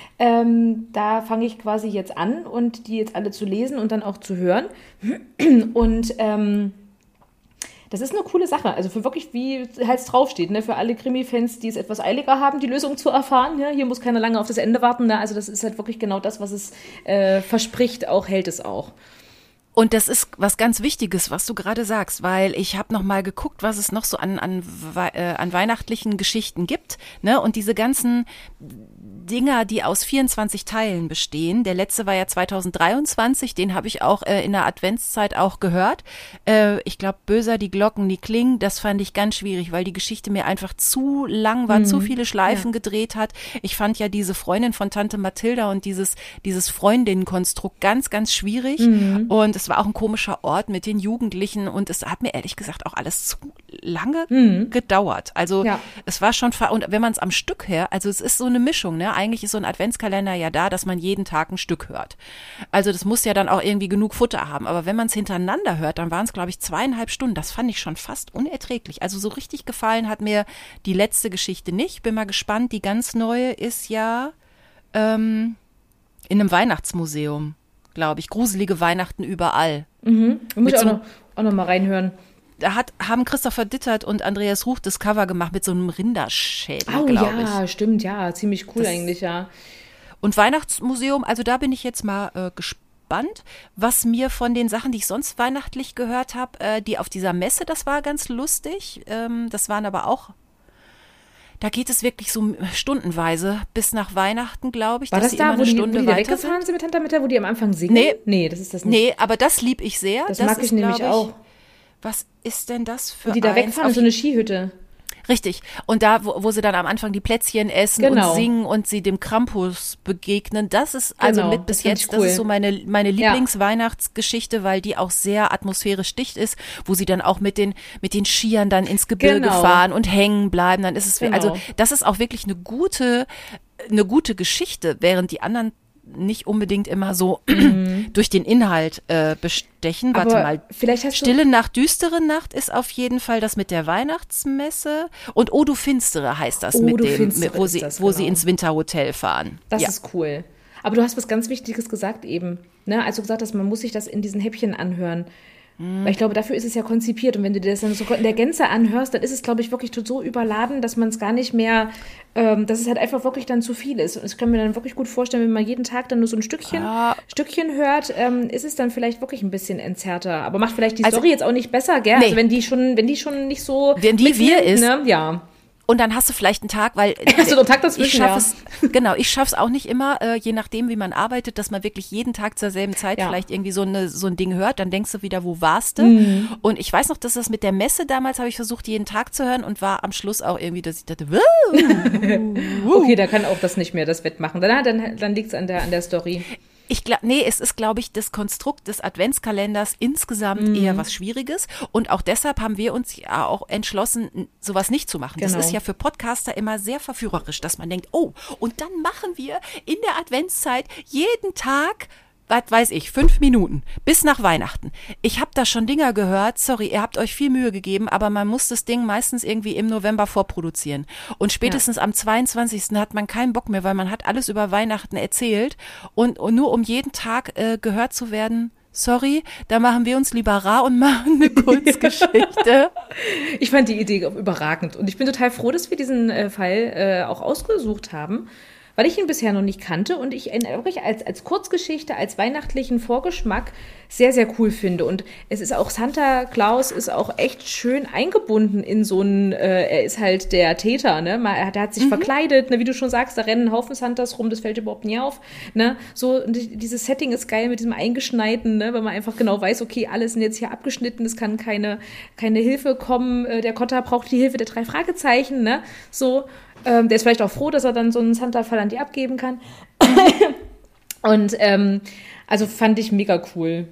[SPEAKER 2] Da fange ich quasi jetzt an und die jetzt alle zu lesen und dann auch zu hören. Und Das ist eine coole Sache. Also für wirklich, wie halt es draufsteht, ne? Für alle Krimi-Fans, die es etwas eiliger haben, die Lösung zu erfahren. Ja? Hier muss keiner lange auf das Ende warten. Ne? Also das ist halt wirklich genau das, was es verspricht, auch hält es auch.
[SPEAKER 1] Und das ist was ganz Wichtiges, was du gerade sagst, weil ich habe noch mal geguckt, was es noch so an weihnachtlichen Geschichten gibt, ne? Und diese ganzen Dinger, die aus 24 Teilen bestehen. Der letzte war ja 2023, den habe ich auch in der Adventszeit auch gehört. Ich glaube, Böser, die Glocken, die klingen, das fand ich ganz schwierig, weil die Geschichte mir einfach zu lang war, zu viele Schleifen gedreht hat. Ich fand ja diese Freundin von Tante Mathilda und dieses Freundinnenkonstrukt ganz, ganz schwierig. Und es war auch ein komischer Ort mit den Jugendlichen und es hat mir ehrlich gesagt auch alles zu lange gedauert. Also es war schon, und wenn man es am Stück hört, also es ist so eine Mischung, ne? Eigentlich ist so ein Adventskalender ja da, dass man jeden Tag ein Stück hört. Also das muss ja dann auch irgendwie genug Futter haben. Aber wenn man es hintereinander hört, dann waren es, glaube ich, 2,5 Stunden. Das fand ich schon fast unerträglich. Also so richtig gefallen hat mir die letzte Geschichte nicht. Bin mal gespannt. Die ganz neue ist ja in einem Weihnachtsmuseum, glaube ich. Gruselige Weihnachten überall.
[SPEAKER 2] Muss ich auch noch mal reinhören.
[SPEAKER 1] Da haben Christopher Dittert und Andreas Ruch das Cover gemacht mit so einem Rinderschädel,
[SPEAKER 2] glaube ich.
[SPEAKER 1] Ja,
[SPEAKER 2] stimmt, ja. Ziemlich cool eigentlich, ja.
[SPEAKER 1] Und Weihnachtsmuseum, also da bin ich jetzt mal gespannt, was mir von den Sachen, die ich sonst weihnachtlich gehört habe, die auf dieser Messe, das war ganz lustig. Das waren aber auch, da geht es wirklich so stundenweise bis nach Weihnachten, glaube ich.
[SPEAKER 2] War
[SPEAKER 1] dass
[SPEAKER 2] das
[SPEAKER 1] sie
[SPEAKER 2] da,
[SPEAKER 1] immer
[SPEAKER 2] wo
[SPEAKER 1] eine
[SPEAKER 2] die
[SPEAKER 1] Stunde weiter
[SPEAKER 2] weggefahren sind mit Tante Mette, wo die am Anfang singen? Nee, das ist das nicht.
[SPEAKER 1] Nee, aber das lieb ich sehr.
[SPEAKER 2] Das mag ich nämlich auch.
[SPEAKER 1] Was ist denn das für
[SPEAKER 2] die da wegfahren, so eine Skihütte.
[SPEAKER 1] Richtig. Und da, wo sie dann am Anfang die Plätzchen essen und singen und sie dem Krampus begegnen, das ist also mit bis jetzt, cool. Das ist so meine Lieblingsweihnachtsgeschichte, weil die auch sehr atmosphärisch dicht ist, wo sie dann auch mit den Skiern dann ins Gebirge fahren und hängen bleiben. Dann ist es, also das ist auch wirklich eine gute Geschichte, während die anderen nicht unbedingt immer so durch den Inhalt bestechen.
[SPEAKER 2] Aber
[SPEAKER 1] warte mal,
[SPEAKER 2] vielleicht hast
[SPEAKER 1] Stille Nacht, düstere Nacht ist auf jeden Fall das mit der Weihnachtsmesse und O du Finstere heißt das, wo sie ins Winterhotel fahren.
[SPEAKER 2] Das ist cool. Aber du hast was ganz Wichtiges gesagt eben, ne? Als du gesagt hast, man muss sich das in diesen Häppchen anhören. Weil ich glaube, dafür ist es ja konzipiert. Und wenn du dir das dann so in der Gänze anhörst, dann ist es, glaube ich, wirklich so überladen, dass man es gar nicht mehr, dass es halt einfach wirklich dann zu viel ist. Und ich kann mir dann wirklich gut vorstellen, wenn man jeden Tag dann nur so ein Stückchen hört, ist es dann vielleicht wirklich ein bisschen entzerrter. Aber macht vielleicht die Story jetzt auch nicht besser, gell? Nee. Also wenn die schon nicht so...
[SPEAKER 1] Wenn die wir ist.
[SPEAKER 2] Ne? Ja.
[SPEAKER 1] Und dann hast du vielleicht einen Tag, weil
[SPEAKER 2] hast du einen Tag dazwischen,
[SPEAKER 1] ich schaff's auch nicht immer, je nachdem, wie man arbeitet, dass man wirklich jeden Tag zur selben Zeit vielleicht irgendwie so ein Ding hört, dann denkst du wieder, wo warst du? Und ich weiß noch, dass das mit der Messe damals habe ich versucht, jeden Tag zu hören und war am Schluss auch irgendwie, dass ich dachte,
[SPEAKER 2] okay, da kann auch das nicht mehr das wettmachen. Dann liegt's an der Story.
[SPEAKER 1] Es ist, glaube ich, das Konstrukt des Adventskalenders insgesamt eher was Schwieriges. Und auch deshalb haben wir uns ja auch entschlossen, sowas nicht zu machen. Genau. Das ist ja für Podcaster immer sehr verführerisch, dass man denkt, oh, und dann machen wir in der Adventszeit jeden Tag, was weiß ich, 5 Minuten bis nach Weihnachten. Ich habe da schon Dinger gehört, sorry, ihr habt euch viel Mühe gegeben, aber man muss das Ding meistens irgendwie im November vorproduzieren. Und spätestens am 22. hat man keinen Bock mehr, weil man hat alles über Weihnachten erzählt und nur um jeden Tag gehört zu werden, sorry, da machen wir uns lieber rar und machen eine Kurzgeschichte.
[SPEAKER 2] Ich fand die Idee überragend und ich bin total froh, dass wir diesen Fall auch ausgesucht haben, weil ich ihn bisher noch nicht kannte und ich ihn wirklich als Kurzgeschichte, als weihnachtlichen Vorgeschmack sehr, sehr cool finde. Und es ist auch, Santa Claus ist auch echt schön eingebunden in so einen, er ist halt der Täter, ne? Der hat sich verkleidet, ne? Wie du schon sagst, da rennen ein Haufen Santas rum, das fällt überhaupt nie auf, ne? So, und dieses Setting ist geil mit diesem Eingeschneiten, ne? Weil man einfach genau weiß, okay, alle sind jetzt hier abgeschnitten, es kann keine Hilfe kommen, der Kotter braucht die Hilfe der 3 Fragezeichen, ne? So, der ist vielleicht auch froh, dass er dann so einen Santa-Fall an die abgeben kann. Und also fand ich mega cool.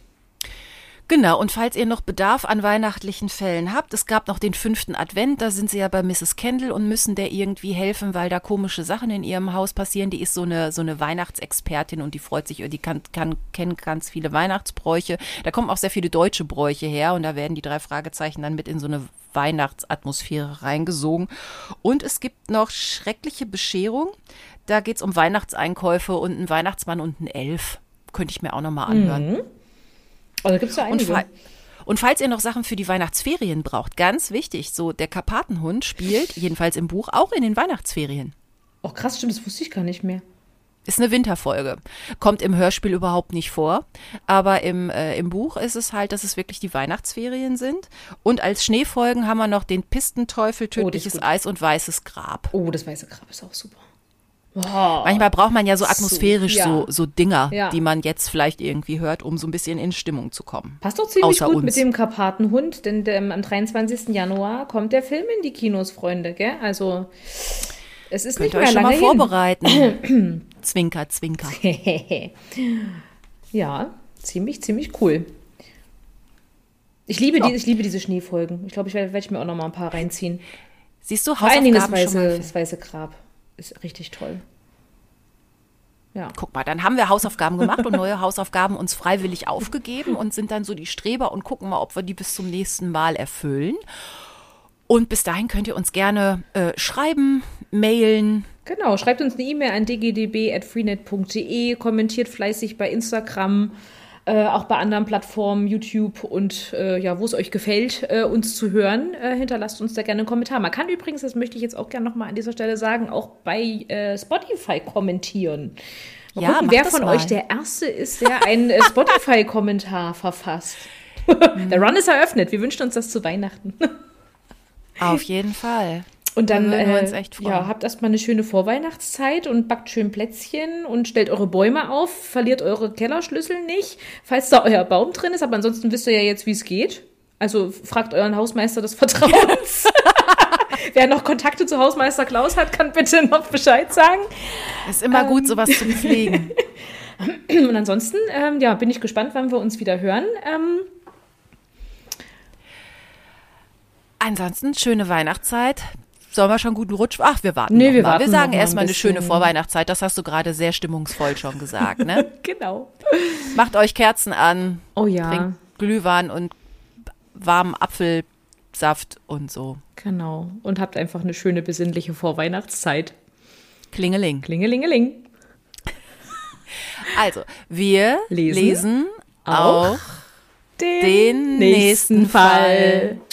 [SPEAKER 1] Genau, und falls ihr noch Bedarf an weihnachtlichen Fällen habt, es gab noch den 5. Advent, da sind sie ja bei Mrs. Kendall und müssen der irgendwie helfen, weil da komische Sachen in ihrem Haus passieren. Die ist so eine Weihnachtsexpertin und die freut sich, die kennt ganz viele Weihnachtsbräuche. Da kommen auch sehr viele deutsche Bräuche her und da werden die 3 Fragezeichen dann mit in so eine Weihnachtsatmosphäre reingesogen. Und es gibt noch schreckliche Bescherung. Da geht's um Weihnachtseinkäufe und einen Weihnachtsmann und einen Elf. Könnte ich mir auch noch mal anhören.
[SPEAKER 2] Also gibt's da einige.
[SPEAKER 1] Und falls ihr noch Sachen für die Weihnachtsferien braucht, ganz wichtig, so der Karpatenhund spielt, jedenfalls im Buch, auch in den Weihnachtsferien.
[SPEAKER 2] Oh krass, stimmt, das wusste ich gar nicht mehr.
[SPEAKER 1] Ist eine Winterfolge. Kommt im Hörspiel überhaupt nicht vor. Aber im Buch ist es halt, dass es wirklich die Weihnachtsferien sind. Und als Schneefolgen haben wir noch den Pistenteufel, tödliches Eis und weißes Grab.
[SPEAKER 2] Oh, das weiße Grab ist auch super. Oh.
[SPEAKER 1] Manchmal braucht man ja so atmosphärisch
[SPEAKER 2] ja.
[SPEAKER 1] so Dinger,
[SPEAKER 2] Ja.
[SPEAKER 1] die man jetzt vielleicht irgendwie hört, um so ein bisschen in Stimmung zu kommen.
[SPEAKER 2] Passt doch ziemlich
[SPEAKER 1] Außer
[SPEAKER 2] gut
[SPEAKER 1] uns.
[SPEAKER 2] mit dem Karpatenhund, denn am 23. Januar kommt der Film in die Kinos, Freunde, gell? Also, es ist
[SPEAKER 1] Könnt
[SPEAKER 2] nicht
[SPEAKER 1] ihr
[SPEAKER 2] mehr
[SPEAKER 1] euch schon
[SPEAKER 2] lange
[SPEAKER 1] mal vorbereiten. Zwinker, zwinker.
[SPEAKER 2] hin. Ja, ziemlich cool. Ich liebe diese Schneefolgen. Ich glaube, werd ich mir auch noch mal ein paar reinziehen.
[SPEAKER 1] Siehst du,
[SPEAKER 2] Vor allen Dingen
[SPEAKER 1] Hausaufgaben schon mal.
[SPEAKER 2] das weiße Grab ist richtig toll. Ja.
[SPEAKER 1] Guck mal, dann haben wir Hausaufgaben gemacht und neue Hausaufgaben uns freiwillig aufgegeben und sind dann so die Streber und gucken mal, ob wir die bis zum nächsten Mal erfüllen. Und bis dahin könnt ihr uns gerne schreiben, mailen.
[SPEAKER 2] Genau, schreibt uns eine E-Mail an dgdb@freenet.de, kommentiert fleißig bei Instagram, auch bei anderen Plattformen, YouTube und wo es euch gefällt, uns zu hören. Hinterlasst uns da gerne einen Kommentar. Man kann übrigens, das möchte ich jetzt auch gerne nochmal an dieser Stelle sagen, auch bei Spotify kommentieren. Mal
[SPEAKER 1] Ja,
[SPEAKER 2] gucken,
[SPEAKER 1] macht
[SPEAKER 2] wer
[SPEAKER 1] das
[SPEAKER 2] von
[SPEAKER 1] mal.
[SPEAKER 2] euch der Erste ist, der einen Spotify-Kommentar verfasst. Der Run ist eröffnet. Wir wünschen uns das zu Weihnachten.
[SPEAKER 1] Auf jeden Fall.
[SPEAKER 2] Und dann
[SPEAKER 1] Da würden wir uns echt freuen.
[SPEAKER 2] habt erstmal eine schöne Vorweihnachtszeit und backt schön Plätzchen und stellt eure Bäume auf, verliert eure Kellerschlüssel nicht, falls da euer Baum drin ist. Aber ansonsten wisst ihr ja jetzt, wie es geht. Also fragt euren Hausmeister des Vertrauens. Wer noch Kontakte zu Hausmeister Klaus hat, kann bitte noch Bescheid sagen.
[SPEAKER 1] Ist immer gut, sowas zu pflegen.
[SPEAKER 2] Und ansonsten bin ich gespannt, wann wir uns wieder hören.
[SPEAKER 1] Ansonsten, schöne Weihnachtszeit. Sollen wir schon guten Rutsch? Ach, wir warten
[SPEAKER 2] Nee,
[SPEAKER 1] noch
[SPEAKER 2] wir
[SPEAKER 1] mal.
[SPEAKER 2] warten
[SPEAKER 1] Wir sagen
[SPEAKER 2] noch mal
[SPEAKER 1] erstmal
[SPEAKER 2] ein
[SPEAKER 1] eine schöne
[SPEAKER 2] bisschen.
[SPEAKER 1] Vorweihnachtszeit. Das hast du gerade sehr stimmungsvoll schon gesagt, ne?
[SPEAKER 2] Genau.
[SPEAKER 1] Macht euch Kerzen an.
[SPEAKER 2] Oh ja.
[SPEAKER 1] Trinkt Glühwein und warmen Apfelsaft und so.
[SPEAKER 2] Genau. Und habt einfach eine schöne, besinnliche Vorweihnachtszeit.
[SPEAKER 1] Klingeling.
[SPEAKER 2] Klingelingeling.
[SPEAKER 1] Also, wir
[SPEAKER 2] Lesen
[SPEAKER 1] lesen
[SPEAKER 2] auch
[SPEAKER 1] auch den nächsten Fall.